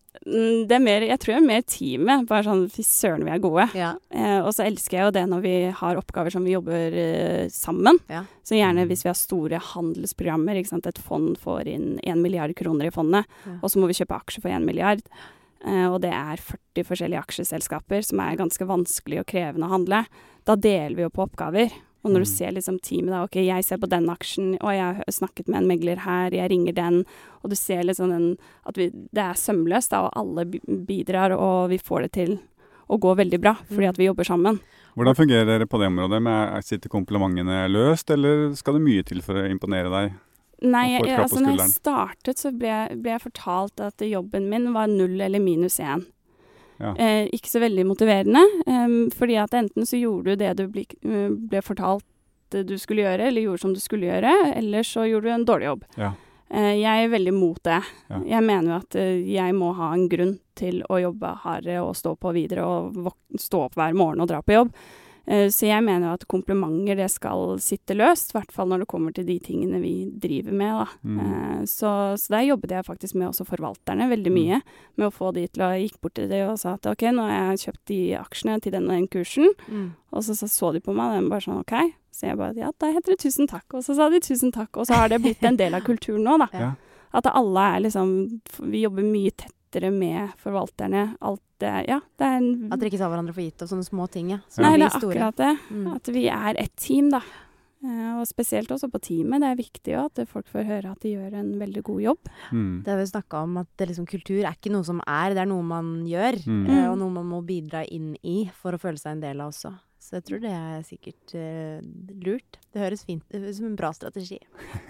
Det mer, jeg tror det mer teamet, bare sånn, fy søren vi gode. Ja. Og så elsker jeg jo det når vi har oppgaver som vi jobber sammen. Ja. Så gjerne hvis vi har store handelsprogrammer, ikke sant? Et fond får inn 1 milliard kroner i fondet, og så må vi kjøpe aksjer for 1 milliard. Og det 40 forskjellige aksjeselskaper som ganske vanskelig og krevende å handle. Da deler vi jo på oppgaver. Og når du ser liksom teamet da, ok, jeg ser på den aksjen, og jeg har snakket med en megler her, jeg ringer den, og du ser liksom at det sømløst da, og alle bidrar, og vi får det til å gå veldig bra, fordi at vi jobber sammen. Hvordan fungerer dere på det området? Sitter komplimentene løst, eller skal det mye til for å imponere deg? Nei, altså når jeg startet så ble jeg fortalt at jobben min var 0 eller minus 1. Ja. Ikke så veldig motiverende, fordi at enten så gjorde du det du ble fortalt du skulle gjøre, eller gjorde som du skulle gjøre, eller så gjorde du en dårlig jobb. Ja. Jeg veldig mot det. Ja. Jeg mener jo at jeg må ha en grunn til å jobbe hardere og stå på videre og stå opp hver morgen og dra på jobb. Så jeg mener jo at komplimenter det skal sitte løst, i hvert fall når det kommer til de tingene vi driver med. Da. Så der jobbet jeg faktisk med også forvalterne veldig mye, med å få de til å gikk bort til det og sa at ok, nå har jeg kjøpt de aksjene til den og den kursen, og så de på meg, og de bare sånn ok, så jeg bare ja, da heter det tusen takk, og så sa de tusen takk, og så har det blitt en del av kulturen nå da. Ja. At alle liksom, vi jobber mye tettere med forvalterne, alt det, ja, det at dere ikke tar hverandre for gitt og sånne små ting, ja. Nei, det akkurat det. At vi et team, da. Og spesielt også på teamet. Det viktig jo at folk får høre at de gjør en veldig god jobb. Det har vi snakket om, at det liksom, kultur ikke noe som det noe man gjør, og noe man må bidra inn i for å føle seg en del av også. Så jeg tror det sikkert lurt. Det høres fint ut som en bra strategi.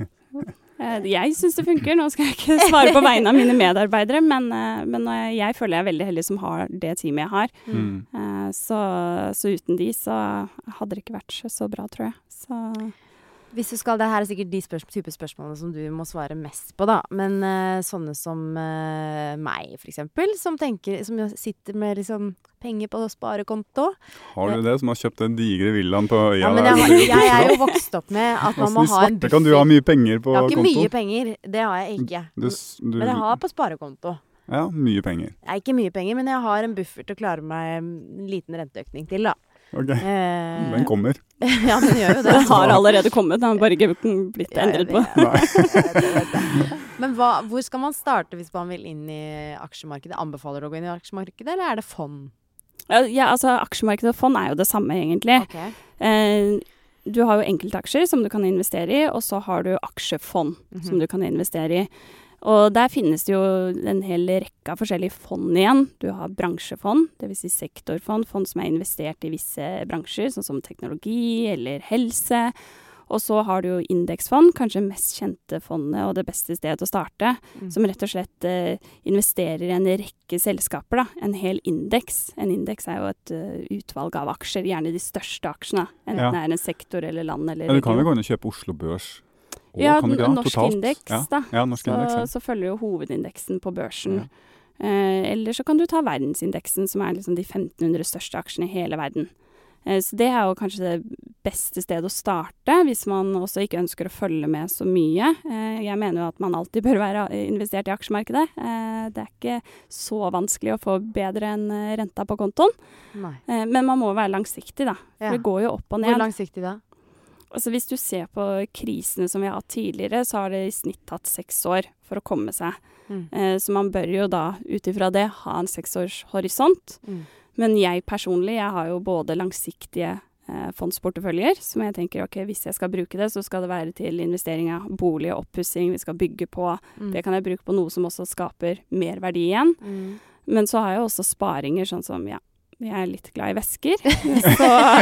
Jeg synes det funker. Nå skal jeg ikke svare på vegne av mine medarbeidere, men jeg føler jeg veldig heldig som har det teamet jeg har. Så uten de så hadde det ikke vært så bra, tror jeg. Så hvis du skal, det her sikkert de type spørsmålene som du må svare mest på da, men sånne som meg for eksempel, som sitter med liksom penger på sparekonto. Har du det, som har kjøpt den digre villaen på øya? Ja, men jeg jo vokst opp med at man må ha en buffer. Kan du ha mye penger på konto? Jeg har ikke mye penger, det har jeg ikke. Men jeg har på sparekonto. Ja, mye penger. Jeg har ikke mye penger, men jeg har en buffer til å klare meg en liten renteøkning til da. Ok, den kommer. Ja, den gjør jo det. Den har allerede kommet, den har bare ikke blitt endret på. Men hvor skal man starte hvis man vil inn i aksjemarkedet? Anbefaler du å gå inn i aksjemarkedet, eller det fond? Ja, altså aksjemarkedet og fond jo det samme egentlig. Okay. Du har jo enkeltaksjer som du kan investere i, og så har du aksjefond som du kan investere i. Og der finnes det jo en hel rekke av forskjellige fond igjen. Du har bransjefond, det vil si sektorfond, fond som investert i visse bransjer, sånn som teknologi eller helse. Og så har du jo indeksfond, kanskje mest kjente fondet og det beste stedet å starte, som rett og slett investerer i en rekke selskaper, da. En hel indeks. En indeks jo et utvalg av aksjer, gjerne de største aksjene. Enten det en sektor eller land eller region. Du kan jo gå inn og kjøpe Oslo Børs. Ja, norsk indeks da. Ja, norsk indeks, så følger jo hovedindeksen på børsen. Ja. Eller så kan du ta verdensindeksen, som liksom de 1500 største aksjene i hele verden. Så det jo kanskje det beste stedet å starte, hvis man også ikke ønsker å følge med så mye. Jeg mener jo at man alltid bør være investert i aksjemarkedet. Det ikke så vanskelig å få bedre enn renta på kontoen. Nei. Men man må være langsiktig da. For det går jo opp og ned. Hvor langsiktig da? Altså hvis du ser på krisene som vi har hatt tidligere, så har det i snitt tatt 6 år for å komme seg. Så man bør jo da, utifra det, ha en 6-års horisont. Men jeg personlig, jeg har jo både langsiktige fondsporteføljer, som jeg tenker, ok, hvis jeg skal bruke det, så skal det være til investering av bolig og oppussing, vi skal bygge på. Det kan jeg bruke på noe som også skaper mer verdi igjen. Men så har jeg også sparinger, sånn som, ja, jeg litt glad i vesker. Så,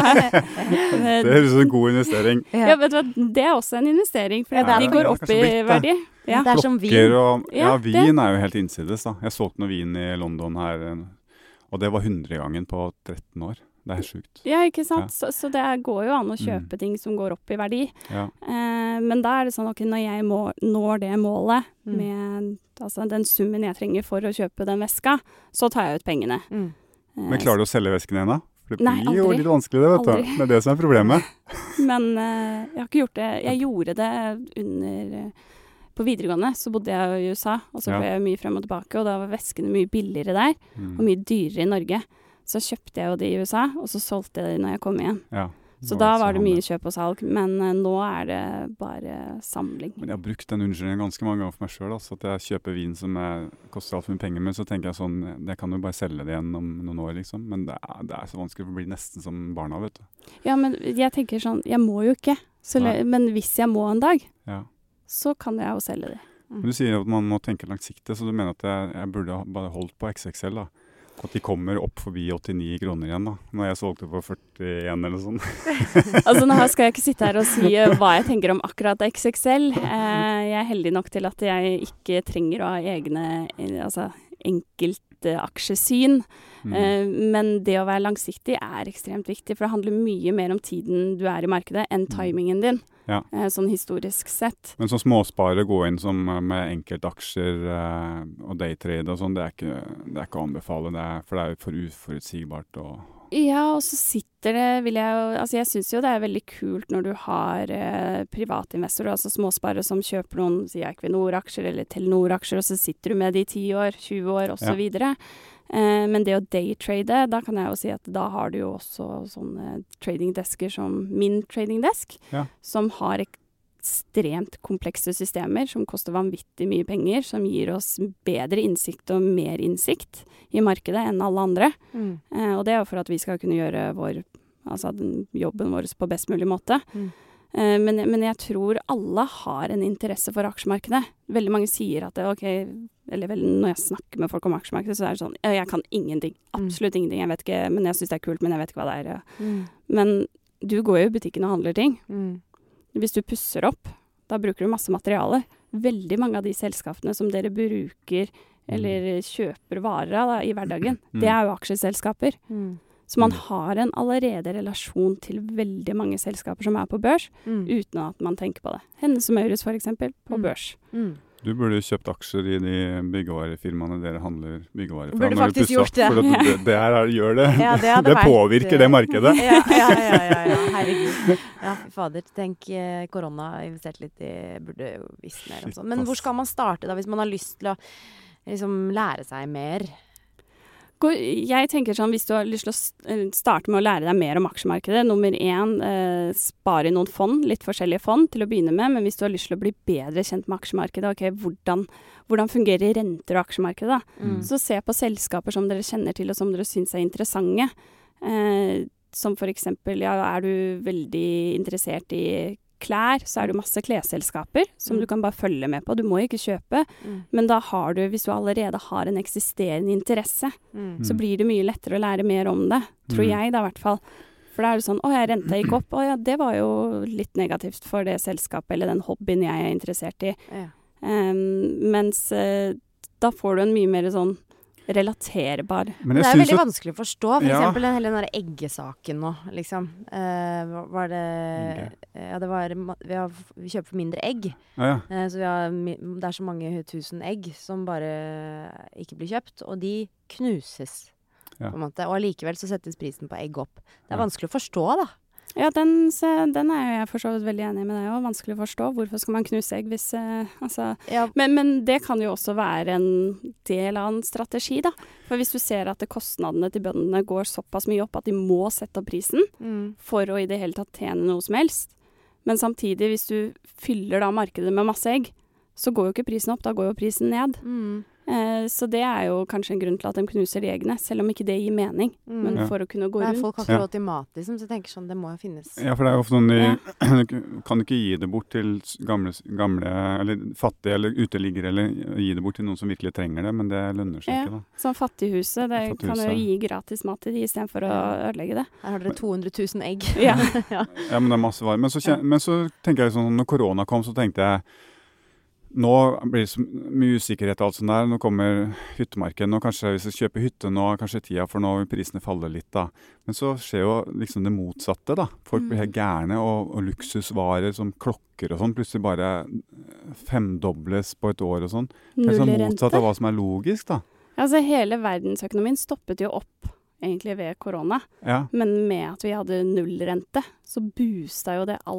det høres ut som en god investering. Ja, vet du hva, det også en investering, for de går opp i verdi. Ja. Det som vin. Vin jo helt innsides da. Jeg solgte noe vin i London her, og det var 100-gangen på 13 år. Det sjukt. Ja, ikke sant? Ja. Så det går jo an å kjøpe ting som går opp i verdi. Ja. Men da det sånn, ok, når jeg når det målet med altså, den summen jeg trenger for å kjøpe den veska, så tar jeg ut pengene. Men klarer du å selge vesken igjen da? For det blir jo litt vanskelig det, vet du. Det det som problemet. Men jeg har ikke gjort det. Jeg gjorde det under på videregående så bodde jeg i USA, og så ble jeg mye frem og tilbake, og da var veskene mye billigere der, og mye dyrere i Norge. Så kjøpte jeg jo de i USA, og så solgte jeg de når jeg kom igjen. Ja. Så da var det mye kjøp og salg, men nå er det bare samling. Men jeg har brukt den unnskyldningen ganske mange ganger for meg selv, altså, at jeg kjøper vin som koster alt for mye penger, men så tenker jeg sånn, jeg kan jo bare selge det igjen om noen år, liksom. Men det er så vanskelig, for det blir nesten som barna, vet du. Ja, men jeg tenker sånn, jeg må jo ikke, men hvis jeg må en dag, så kan jeg jo selge det. Men du sier at man må tenke langsiktig, så du mener at jeg burde bare holdt på XXL da? At de kommer opp forbi 89 kroner igjen da, når jeg solgte på 41 eller sånn. Altså nå skal jeg ikke sitte her og si hva jeg tenker om akkurat XXL. Jeg er heldig nok til at jeg ikke trenger å ha egne enkeltaksjesyn. Men det å være langsiktig er ekstremt viktig, for det handler mye mer om tiden du er i markedet enn timingen din. Ja. Sånn historisk sett. Men som småsparere gå inn med enkeltaksjer og daytrade og sånn, det er ikke å anbefale det, for det er jo for uforutsigbart. Ja, og så sitter det, jeg synes jo det er veldig kult når du har privatinvestorer, altså småsparere som kjøper noen, Equinor-aksjer eller Telenor-aksjer, og så sitter du med det i 10 år, 20 år og så videre. Men det å daytrade, da kan jeg jo si at da har du jo også sånne tradingdesker som min tradingdesk, som har ekstremt komplekse systemer, som koster vanvittig mye penger, som gir oss bedre innsikt og mer innsikt i markedet enn alle andre. Og det er jo for at vi skal kunne gjøre jobben vår på best mulig måte. Men jeg tror alle har en interesse for aksjemarkedet. Veldig mange sier at når jeg snakker med folk om aksjemarkedet, så er det sånn, jeg kan ingenting, absolutt ingenting, jeg vet ikke, men jeg synes det er kult, men jeg vet ikke hva det er. Men du går jo i butikken og handler ting. Hvis du pusser opp, da bruker du masse materiale. Veldig mange av de selskapene som dere bruker, eller kjøper varer av i hverdagen, det er jo aksjeselskaper. Så man har en allerede relasjon til veldig mange selskaper som er på børs, uten at man tenker på det. Hennes og Mauritz for eksempel, på børs. Du burde kjøpt aksjer i de byggevarefirmaene dere handler byggevarer fra. Burde faktisk gjort det. For det her gjør det. Ja, det påvirker det markedet. Ja, herregud. Ja, fy fader. Tenk korona investert litt i, burde jo visst mer om sånn. Men hvor skal man starte da, hvis man har lyst til å lære seg mer? Jeg tenker sånn, hvis du har lyst til å starte med å lære deg mer om aksjemarkedet, nummer 1, spare i noen fond, litt forskjellige fond til å begynne med, men hvis du har lyst til å bli bedre kjent med aksjemarkedet, hvordan fungerer renter og aksjemarkedet da? Så se på selskaper som dere kjenner til og som dere synes er interessante. Som for eksempel, er du veldig interessert i klær, så er det masse klesselskaper som du kan bare følge med på. Du må ikke kjøpe, men da har du, hvis du allerede har en eksisterende interesse, så blir det mye lettere å lære mer om det, tror jeg da i hvert fall. For da er det sånn, renta gikk opp, det var jo litt negativt for det selskapet, eller den hobbyen jeg er interessert i. Mens da får du en mye mer sånn relaterbar. Men det er veldig vanskelig å forstå. For eksempel hele den der eggesaken nå, liksom. Vi kjøper for mindre egg. Så det er så mange 1000 egg som bare ikke blir kjøpt, og de knuses. På en måte. Og likevel så settes prisen på egg opp. Det er vanskelig å forstå, da. Ja, den er jeg for så vidt veldig enig med deg også. Vanskelig å forstå. Hvorfor skal man knuse egg hvis Men det kan jo også være en del av en strategi, da. For hvis du ser at kostnadene til bøndene går såpass mye opp at de må sette opp prisen for å i det hele tatt tjene noe som helst, men samtidig, hvis du fyller da markedet med masse egg, så går jo ikke prisen opp, da går jo prisen ned. Så det er jo kanskje en grunn til at de knuser de eggene, selv om ikke det gir mening. Men for å kunne gå rundt. Folk har ikke råd til mat, liksom, så jeg tenker sånn, det må jo finnes. Ja, for det er jo ofte sånn, kan ikke gi det bort til gamle eller fattige, eller uteliggere, eller gi det bort til noen som virkelig trenger det, men det lønner seg ikke, da. Som fattighuset, det kan jo gi gratis mat til de, i stedet for å ødelegge det. Her har dere 200 000 egg. Ja, men det er masse varer. Men så tenker jeg sånn, når korona kom, så tenkte jeg, nå blir det så mye usikkerhet og alt sånt der. Nå kommer hyttemarkedet, og kanskje hvis jeg kjøper hytte nå, kanskje tida, for nå vil prisene falle litt da. Men så skjer jo liksom det motsatte da. Folk blir helt gærne, og luksusvarer som klokker og sånn, plutselig bare 5-dobles på et år og sånn. Det er sånn motsatt av hva som er logisk da. Altså hele verdensøkonomien stoppet jo opp egentlig ved korona. Men med at vi hadde nullrente, så boostet jo det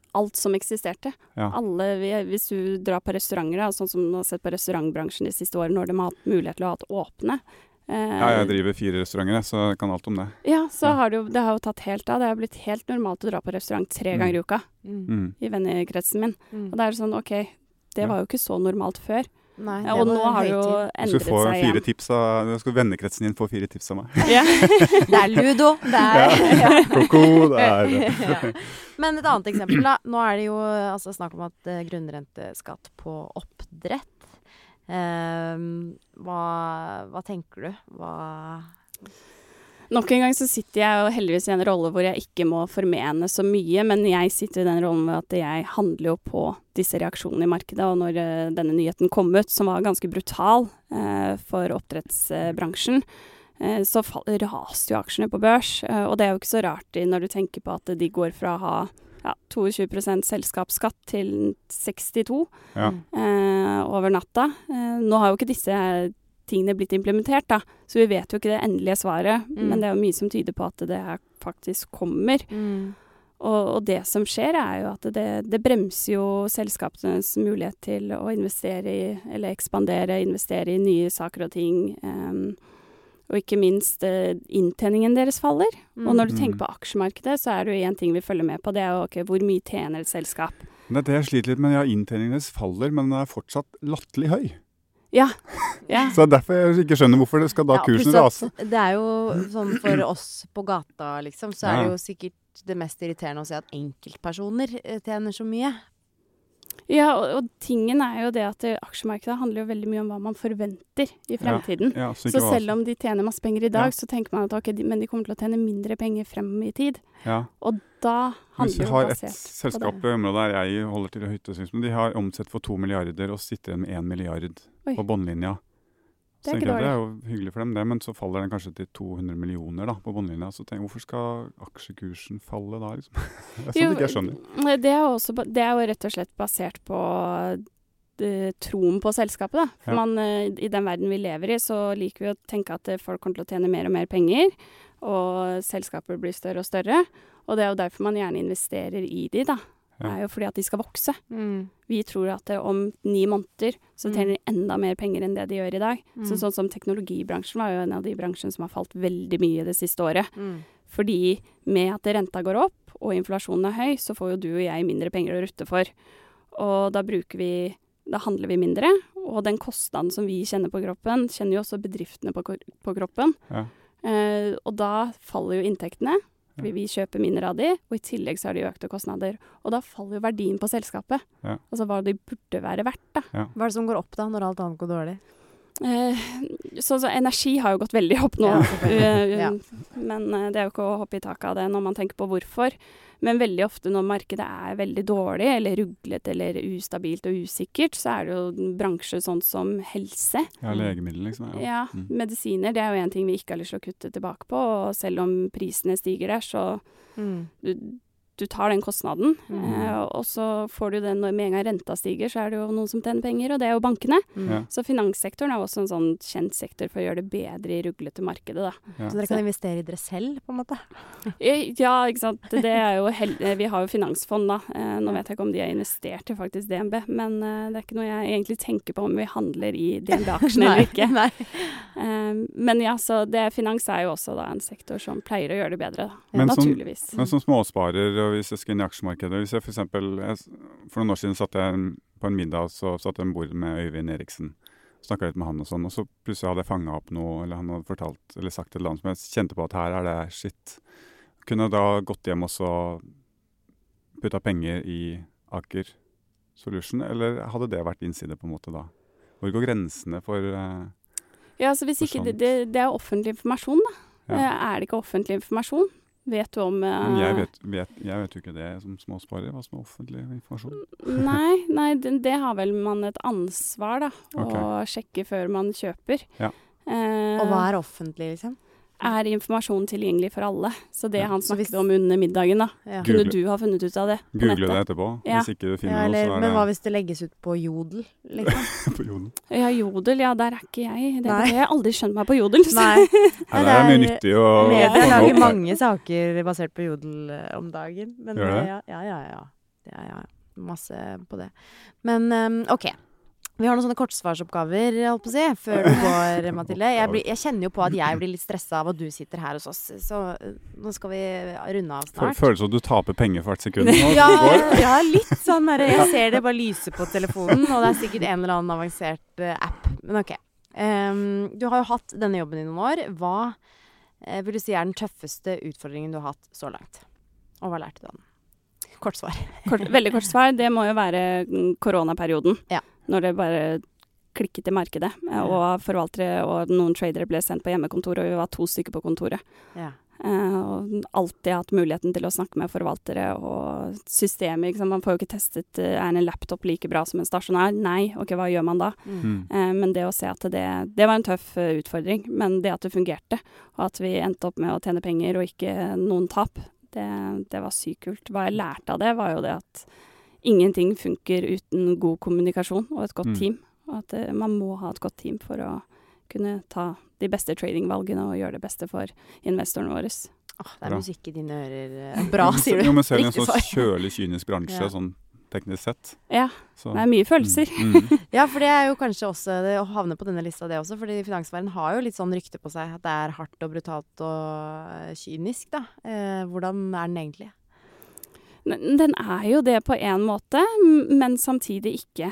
alt som eksisterte. Ja. Hvis du drar på restauranter, da, sånn som du har sett på restaurantbransjen de siste årene, når de har hatt mulighet til å ha hatt åpne. Jeg driver 4 restauranter, så jeg kan alt om det. Ja, så har det har jo tatt helt av. Det har blitt helt normalt å dra på restaurant 3 ganger i uka i vennekretsen min. Og det sånn, ok, det var jo ikke så normalt før. Nei, og nå har det jo endret seg igjen. Skal vennekretsen din få 4 tips av meg? Ja. Det ludo, det Koko, det Men et annet eksempel da. Nå det jo altså, snakk om at grunnrenteskatt på oppdrett. Hva tenker du? Nok en gang så sitter jeg jo heldigvis i en rolle hvor jeg ikke må formene så mye, men jeg sitter i den rollen med at jeg handler jo på disse reaksjonene i markedet, og når denne nyheten kom ut, som var ganske brutal for oppdrettsbransjen, så raste jo aksjene på børs, og det jo ikke så rart når du tenker på at de går fra å ha 22% selskapsskatt til 62 over natta. Nå har jo ikke disse tingene blitt implementert, da, så vi vet jo ikke det endelige svaret, men det jo mye som tyder på at det her faktisk kommer. Og det som skjer jo at det bremser jo selskapenes mulighet til å investere i, eller ekspandere, investere i nye saker og ting, og ikke minst inntjeningen deres faller. Og når du tenker på aksjemarkedet, så det jo en ting vi følger med på, det jo ok, hvor mye tjener et selskap. Det jeg sliter litt med, inntjeningen deres faller, men den fortsatt latterlig høy. Ja. Så derfor jeg ikke skjønner hvorfor det skal da kursen rase. Det jo sånn for oss på gata, liksom, så det jo sikkert det mest irriterende å se at enkeltpersoner tjener så mye. Ja, og tingen jo det at aksjemarkedet handler jo veldig mye om hva man forventer i fremtiden. Så selv om de tjener masse penger i dag, så tenker man at ok, men de kommer til å tjene mindre penger frem i tid. Og da handler det jo basert på det. Hvis vi har et selskap i området der jeg holder til hyttesynsmen, de har omsett for 2 milliarder og sitter igjen med 1 milliard på båndlinja. Så tenker jeg, det jo hyggelig for dem det, men så faller den kanskje til 200 millioner da, på båndlinja. Så tenker jeg, hvorfor skal aksjekursen falle da? Liksom? Det ikke jeg skjønner. Det jo rett og slett basert på troen på selskapet. Da. For man, i den verden vi lever i, så liker vi å tenke at folk kommer til å tjene mer og mer penger, og selskaper blir større og større. Og det jo derfor man gjerne investerer i de, da. Det jo fordi at de skal vokse. Vi tror at om 9 måneder så tjener de enda mer penger enn det de gjør i dag. Sånn som teknologibransjen var jo en av de bransjene som har falt veldig mye det siste året. Fordi med at renta går opp og inflasjonen høy, så får jo du og jeg mindre penger å rutte for. Og da handler vi mindre, og den kostnaden som vi kjenner på kroppen, kjenner jo også bedriftene på kroppen. Og da faller jo inntektene. Fordi vi kjøper mindre av de, og i tillegg så har de økte kostnader. Og da faller jo verdien på selskapet. Altså hva de burde være verdt, da. Hva det som går opp da, når alt annet går dårlig? Så energi har jo gått veldig opp nå. Men det jo ikke å hoppe i taket av det når man tenker på hvorfor. Men veldig ofte når markedet veldig dårlig, eller ruglet, eller ustabilt og usikkert, så det jo en bransje sånn som helse. Ja, legemiddel liksom. Ja, medisiner, det jo en ting vi ikke har lyst til å kutte tilbake på, og selv om prisene stiger der, så du tar den kostnaden, og så får du den når med en gang renta stiger, så det jo noen som tjener penger, og det jo bankene. Så finanssektoren også en sånn kjent sektor for å gjøre det bedre i ruglete markedet, da. Så dere kan investere i dere selv, på en måte? Ja, ikke sant. Det jo vi har jo finansfond, da. Nå vet jeg ikke om de har investert i faktisk DNB, men det ikke noe jeg egentlig tenker på om vi handler i DNB-aksjen eller ikke. Men ja, så finans jo også da en sektor som pleier å gjøre det bedre, da. Naturligvis. Men som småsparer, hvis jeg skal inn i aksjemarkedet, hvis jeg for eksempel, for noen år siden satt jeg på en middag, så satt jeg en bord med Øyvind Eriksen, snakket litt med han og sånn, og så plutselig hadde jeg fanget opp noe, eller han hadde fortalt, eller sagt et eller annet som jeg kjente på at her det shit. Kunne da gått hjem og så puttet penger i Aker Solution, eller hadde det vært innside på en måte da? Hvor går grensene for Ja, så hvis ikke det offentlig informasjon da. Det ikke offentlig informasjon? Vet du om jeg vet jo ikke det som småsparer, hva som offentlig informasjon. Nei, det har vel man et ansvar da, å sjekke før man kjøper. Og hva offentlig, liksom? Informasjon tilgjengelig for alle. Så det han snakket om under middagen da. Kunne du ha funnet ut av det på nettet? Google det etterpå, hvis ikke du finner noe, så Men hva hvis det legges ut på Jodel, liksom? På Jodel? Ja, Jodel, der ikke jeg. Det har jeg aldri skjønt meg på Jodel. Nei. Det mye nyttig å Jeg lager mange saker basert på Jodel om dagen. Men gjør det? Ja. Ja. Masse på det. Men ok. Vi har noen sånne kortsvarsoppgaver, holdt på å si, før du går, Mathilde. Jeg kjenner jo på at jeg blir litt stresset av at du sitter her hos oss. Så nå skal vi runde av snart. Føles som du taper penger for hvert sekund. Ja, litt sånn der. Jeg ser det bare lyse på telefonen, og det er sikkert en eller annen avansert app. Men ok. Du har jo hatt denne jobben i noen år. Hva vil du si er den tøffeste utfordringen du har hatt så langt? Og hva lærte du av den? Kort svar. Veldig kort svar. Det må jo være koronaperioden. Ja. Når det bare klikket i markedet. Og forvaltere og noen tradere ble sendt på hjemmekontor, og vi var 2 stykker på kontoret. Ja. Og alltid hatt muligheten til å snakke med forvaltere og systemet. Ikke sant? Man får jo ikke testet er en laptop like bra som en stasjonær. Nei, ok, hva gjør man da? Men det å se at det var en tøff utfordring. Men det at det fungerte, og at vi endte opp med å tjene penger og ikke noen tap, det var sykt kult. Hva jeg lærte av det, var jo det at ingenting funker uten god kommunikasjon og et godt team. Og at man må ha et godt team for å kunne ta de beste tradingvalgene og gjøre det beste for investorene våre. Det er musikk i dine ører. Bra, sier du. Jo, men selv i en sånn kjølig, kynisk bransje, sånn teknisk sett. Ja, så. Det er mye følelser. Ja, for det er jo kanskje også det å havne på denne lista, det også. Fordi finansverdenen har jo litt sånn rykte på seg at det er hardt og brutalt og kynisk, da. Hvordan er den egentlig? Den er jo det på en måte, men samtidig ikke.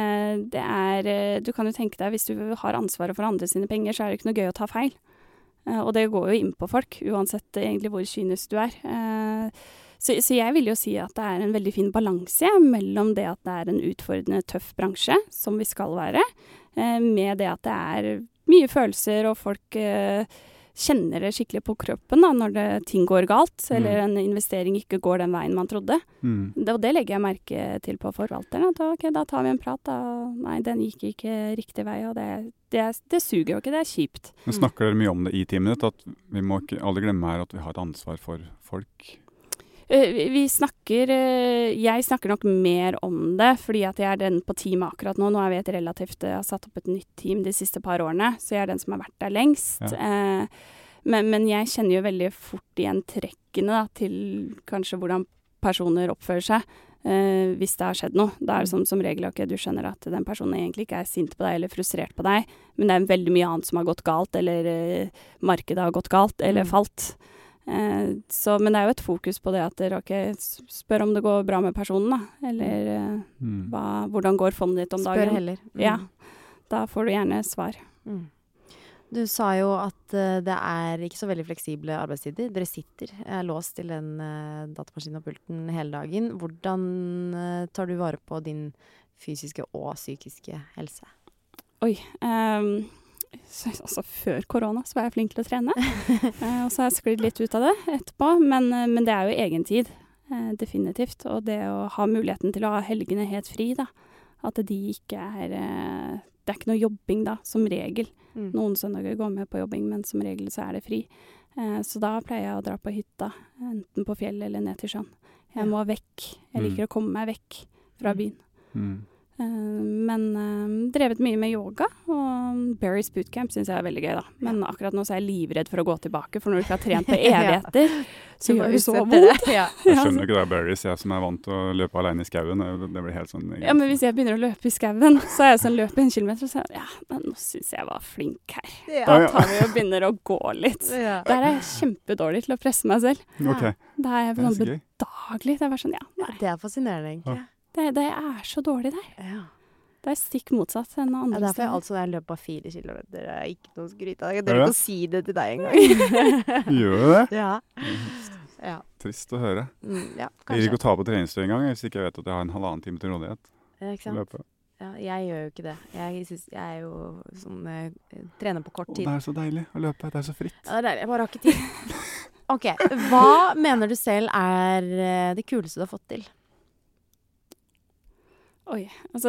Du kan jo tenke deg, hvis du har ansvaret for andre sine penger, så er det ikke noe gøy å ta feil. Og det går jo inn på folk, uansett egentlig hvor kynisk du er. Så jeg vil jo si at det er en veldig fin balanse mellom det at det er en utfordrende, tøff bransje, som vi skal være, med det at det er mye følelser, og folk kjenner det skikkelig på kroppen da, når ting går galt, eller en investering ikke går den veien man trodde. Og det legger jeg merke til på forvalterne. At ok, da tar vi en prat. Da. Nei, den gikk ikke riktig vei, og det suger jo ikke, det er kjipt. Men snakker dere mye om det i teamet ditt, at vi må ikke aldri glemme her at vi har et ansvar for folk? Jeg snakker nok mer om det, fordi at jeg er den på teamet akkurat nå. Nå er vi jeg har satt opp et nytt team de siste par årene, så jeg er den som har vært der lengst. Ja. Men jeg kjenner jo veldig fort igjen trekkene da, til kanskje hvordan personer oppfører seg, hvis det har skjedd noe. Da er det som regel, ok, du skjønner at den personen egentlig ikke er sint på deg eller frustrert på deg, men det er veldig mye annet som har gått galt, eller markedet har gått galt, eller falt. Men det er jo et fokus på det at spør om det går bra med personen da, eller hvordan går fondet ditt om dagen. Spør heller. Ja, da får du gjerne svar. Du sa jo at det er ikke så veldig fleksible arbeidstider. Dere er låst til den datamaskinen og pulten hele dagen. Hvordan tar du vare på din fysiske og psykiske helse? Oi, altså før korona så var jeg flink til å trene, og så har jeg sklidd litt ut av det etterpå, men det er jo egen tid, definitivt, og det å ha muligheten til å ha helgene helt fri da, at de ikke det er ikke noe jobbing da, som regel. Noen søndager går med på jobbing, men som regel så er det fri. Så da pleier jeg å dra på hytta, enten på fjell eller ned til sjøen. Jeg må vekk, jeg liker å komme meg vekk fra byen. Men drevet mye med yoga, og Barry's Bootcamp synes jeg er veldig gøy da. Men akkurat nå så er jeg livredd for å gå tilbake, for når du ikke har trent på evigheter, så gjør det så vondt. Jeg skjønner ikke det er Barry's, jeg som er vant til å løpe alene i skauen. Det blir helt sånn... Ja, men hvis jeg begynner å løpe i skauen, så er jeg sånn løper 1 kilometer, og så nå synes jeg var flink her. Da tar vi og begynner å gå litt. Der er jeg kjempedårlig til å presse meg selv. Da er jeg sånn bedagelig. Det er bare sånn, det er fascinerende egentlig. Det er så dårlig der. Ja. Det er stikk motsatt enn andre derfor steder. Altså jeg løper 4 kilometer. Det er ikke noe skryt av. Jeg dør ikke å si det til deg en gang. Gjør du det? Ja. Trist å høre. Ja, jeg vil ikke ta på treningstøy en gang, hvis ikke jeg vet at jeg har en 1,5 time til rådighet. Ikke sant? Løpe. Ja, jeg gjør jo ikke det. Jeg er jo sånn trener på kort tid. Det er så deilig å løpe. Det er så fritt. Ja, det er deilig. Jeg bare har ikke tid. Ok, hva mener du selv er det kuleste du har fått til? Oi, altså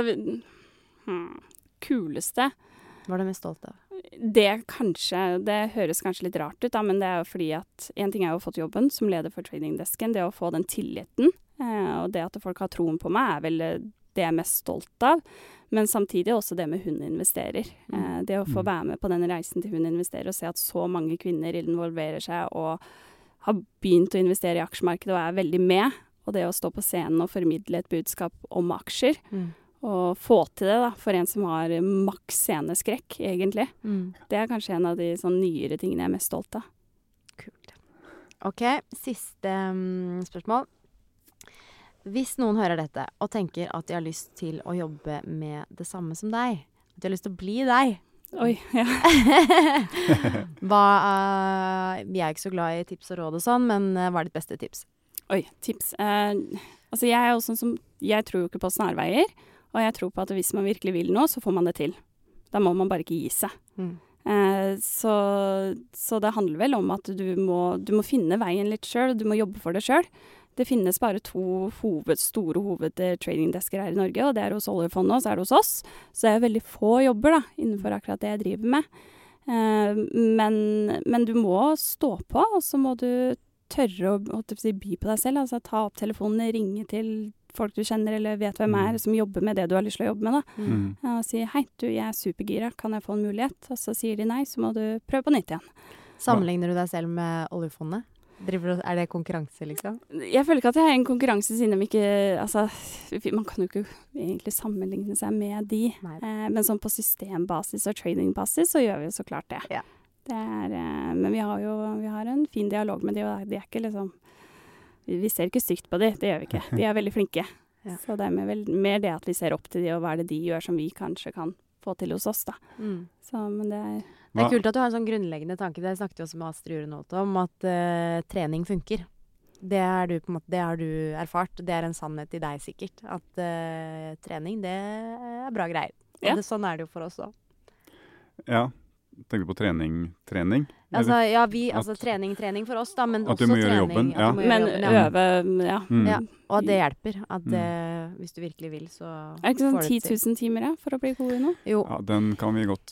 kuleste. Hva er du mest stolt av? Det høres kanskje litt rart ut, da, men det er jo fordi at en ting er jo å ha fått jobben som leder for tradingdesken, det å få den tilliten, og det at folk har troen på meg er vel det jeg er mest stolt av, men samtidig også det med Hun investerer. Det å få være med på den reisen til Hun investerer, og se at så mange kvinner involverer seg og har begynt å investere i aksjemarkedet og er veldig med, og det å stå på scenen og formidle et budskap om aksjer, og få til det da, for en som har maks sceneskrekk, egentlig. Det er kanskje en av de sånn nyere tingene jeg er mest stolt av. Kult. Ok, siste spørsmål. Hvis noen hører dette og tenker at de har lyst til å jobbe med det samme som deg, at de har lyst til å bli deg, Oi, ja. Vi er ikke så glad i tips og råd og sånn, men hva er ditt beste tips? Oi, tips. Altså jeg er jo sånn som, jeg tror jo ikke på snarveier, og jeg tror på at hvis man virkelig vil noe, så får man det til. Da må man bare ikke gi seg. Så det handler vel om at du må finne veien litt selv, og du må jobbe for det selv. Det finnes bare 2 store hovedtradingdesker her i Norge, og det er hos oljefondet, og så er det hos oss. Så det er veldig få jobber da, innenfor akkurat det jeg driver med. Men du må stå på, og så må du tørre å by på deg selv. Altså ta opp telefonen, ringe til folk du kjenner eller vet hvem er, som jobber med det du har lyst til å jobbe med. Da. Og si, hei, jeg er supergira, kan jeg få en mulighet? Og så sier de nei, så må du prøve på nytt igjen. Sammenligner du deg selv med oljefondet? Er det konkurranse, liksom? Jeg føler ikke at jeg er en konkurranse siden de ikke, altså, man kan jo ikke egentlig sammenligne seg med de. Men sånn på systembasis og tradingbasis så gjør vi jo så klart det. Ja. Men vi har en fin dialog med de, og det er ikke liksom, vi ser ikke stygt på de, det gjør vi ikke. De er veldig flinke. Ja. Så det er mer det at vi ser opp til de, og hva er det de gjør som vi kanskje kan få til hos oss da. Så, men det er kult at du har en sånn grunnleggende tanke. Det snakket vi også med Astrid Urenholt om, at trening funker. Det har du erfart. Det er en sannhet i deg sikkert. At trening, det er bra greier. Og sånn er det jo for oss også. Ja, tenker du på trening? Altså, trening for oss da, men at også du må gjøre trening. Jobben, ja. Men øve, ja. Ja, og at det hjelper. At hvis du virkelig vil, så er det ikke sånn 10 000 timer for å bli god i noe? Jo. Ja, den kan vi godt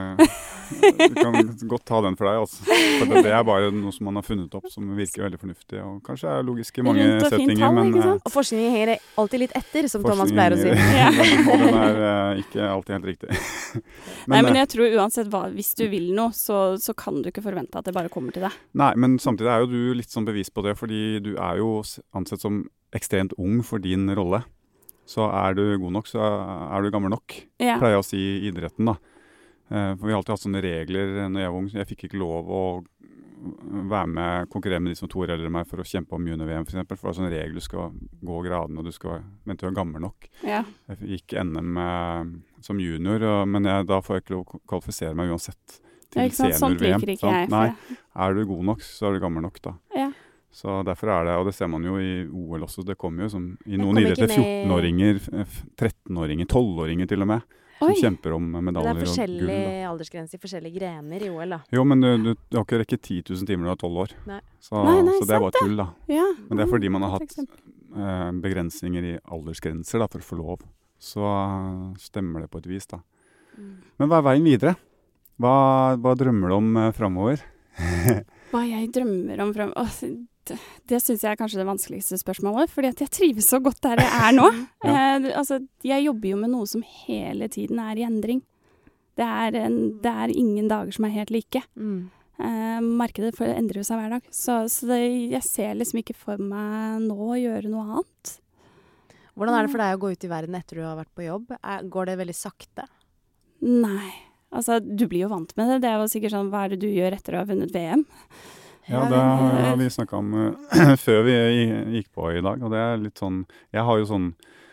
vi kan godt ta den for deg, altså. For det er bare noe som man har funnet opp som virker veldig fornuftig, og kanskje er logisk i mange settinger, men og forskningen henger alltid litt etter, som Thomas pleier å si. Og den er ikke alltid helt riktig. Men jeg tror uansett hvis du vil noe, så kan du ikke forvente at det bare kommer til deg. Nei, men samtidig er jo du litt sånn bevis på det, fordi du er jo ansett som ekstremt ung for din rolle. Så er du god nok, så er du gammel nok, pleier jeg å si i idretten da. For vi har alltid hatt sånne regler når jeg var ung. Jeg fikk ikke lov å være med, konkurrere med de som 2 år eldre enn meg for å kjempe om junior-VM, for eksempel. For det er sånn regel, du skal gå graden, og du skal vente til du er gammel nok. Ja. Jeg gikk NM som junior, men da får jeg ikke lov å kvalifisere meg uansett til senior-VM. Sånt liker ikke jeg. Nei, er du god nok, så er du gammel nok da. Ja. Så derfor er det, og det ser man jo i OL også, det kommer jo som i noen idretter 14-åringer, 13-åringer, 12-åringer til og med, som kjemper om medaljer og gull. Det er forskjellige aldersgrenser i forskjellige grener i OL da. Jo, men du har ikke rekket 10 000 timer når du er 12 år. Nei. Så det er bare tull da. Ja. Men det er fordi man har hatt begrensninger i aldersgrenser da, for å få lov. Så stemmer det på et vis da. Men hva er veien videre? Hva drømmer du om fremover? Hva jeg drømmer om fremover? Det synes jeg er kanskje det vanskeligste spørsmålet, fordi at jeg trives så godt der jeg er nå. Jeg jobber jo med noe som hele tiden er i endring. Det er ingen dager som er helt like. Markedet endrer jo seg hver dag, så jeg ser liksom ikke for meg nå å gjøre noe annet. Hvordan er det for deg å gå ut i verden etter du har vært på jobb? Går det veldig sakte? Nei, altså du blir jo vant med det. Det er jo sikkert sånn, hva er det du gjør etter å ha vunnet VM? Ja, det har vi snakket om før vi gikk på i dag, og det er litt sånn, jeg har jo sånn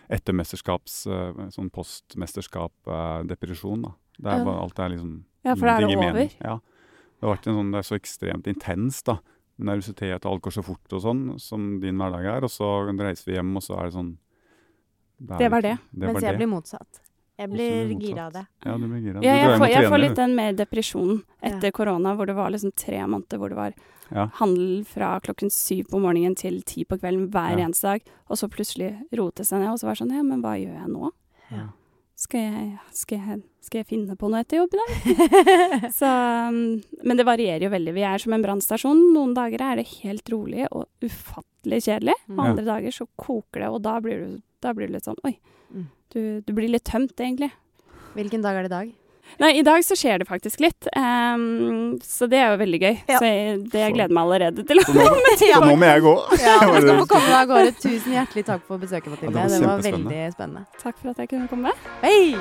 sånn postmesterskap-depresjon da. Alt er liksom for da er det over. Ja, det er så ekstremt intens da, nervøsitet og alt går så fort og sånn, som din hverdag er, og så reiser vi hjem, og så er det sånn. Det var det. Mens jeg blir motsatt. Jeg blir gira av det. Ja, du blir gira. Jeg får litt den mer depresjonen etter korona, hvor det var liksom 3 måneder, hvor det var handel fra 7:00 på morgenen til 10 på kvelden hver eneste dag, og så plutselig rote seg ned, og så var det sånn, men hva gjør jeg nå? Ja. Skal jeg finne på noe etter jobb i dag? Men det varierer jo veldig. Vi er som en brannstasjon. Noen dager er det helt rolig og ufattelig kjedelig, og andre dager så koker det, og da blir du litt sånn, oi, du blir litt tømt egentlig. Hvilken dag er det i dag? Nei, i dag så skjer det faktisk litt, så det jo veldig gøy. Ja. Så det gleder meg allerede til å komme tilbake. Så nå må jeg gå. Ja, du skal få komme deg av gårde. Tusen hjertelig takk for besøket, Mathilde. Ja, det var veldig spennende. Takk for at jeg kunne komme. Hei!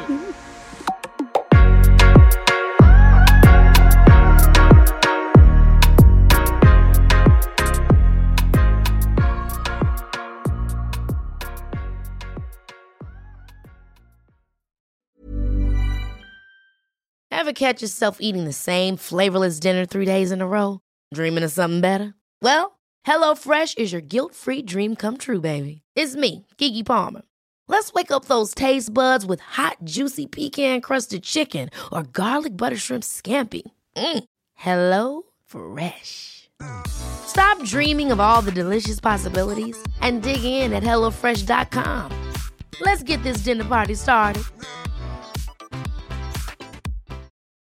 Ever catch yourself eating the same flavorless dinner 3 days in a row? Dreaming of something better? Well, HelloFresh is your guilt-free dream come true, baby. It's me, Keke Palmer. Let's wake up those taste buds with hot, juicy pecan-crusted chicken or garlic butter shrimp scampi. Hello Fresh. Stop dreaming of all the delicious possibilities and dig in at HelloFresh.com. Let's get this dinner party started.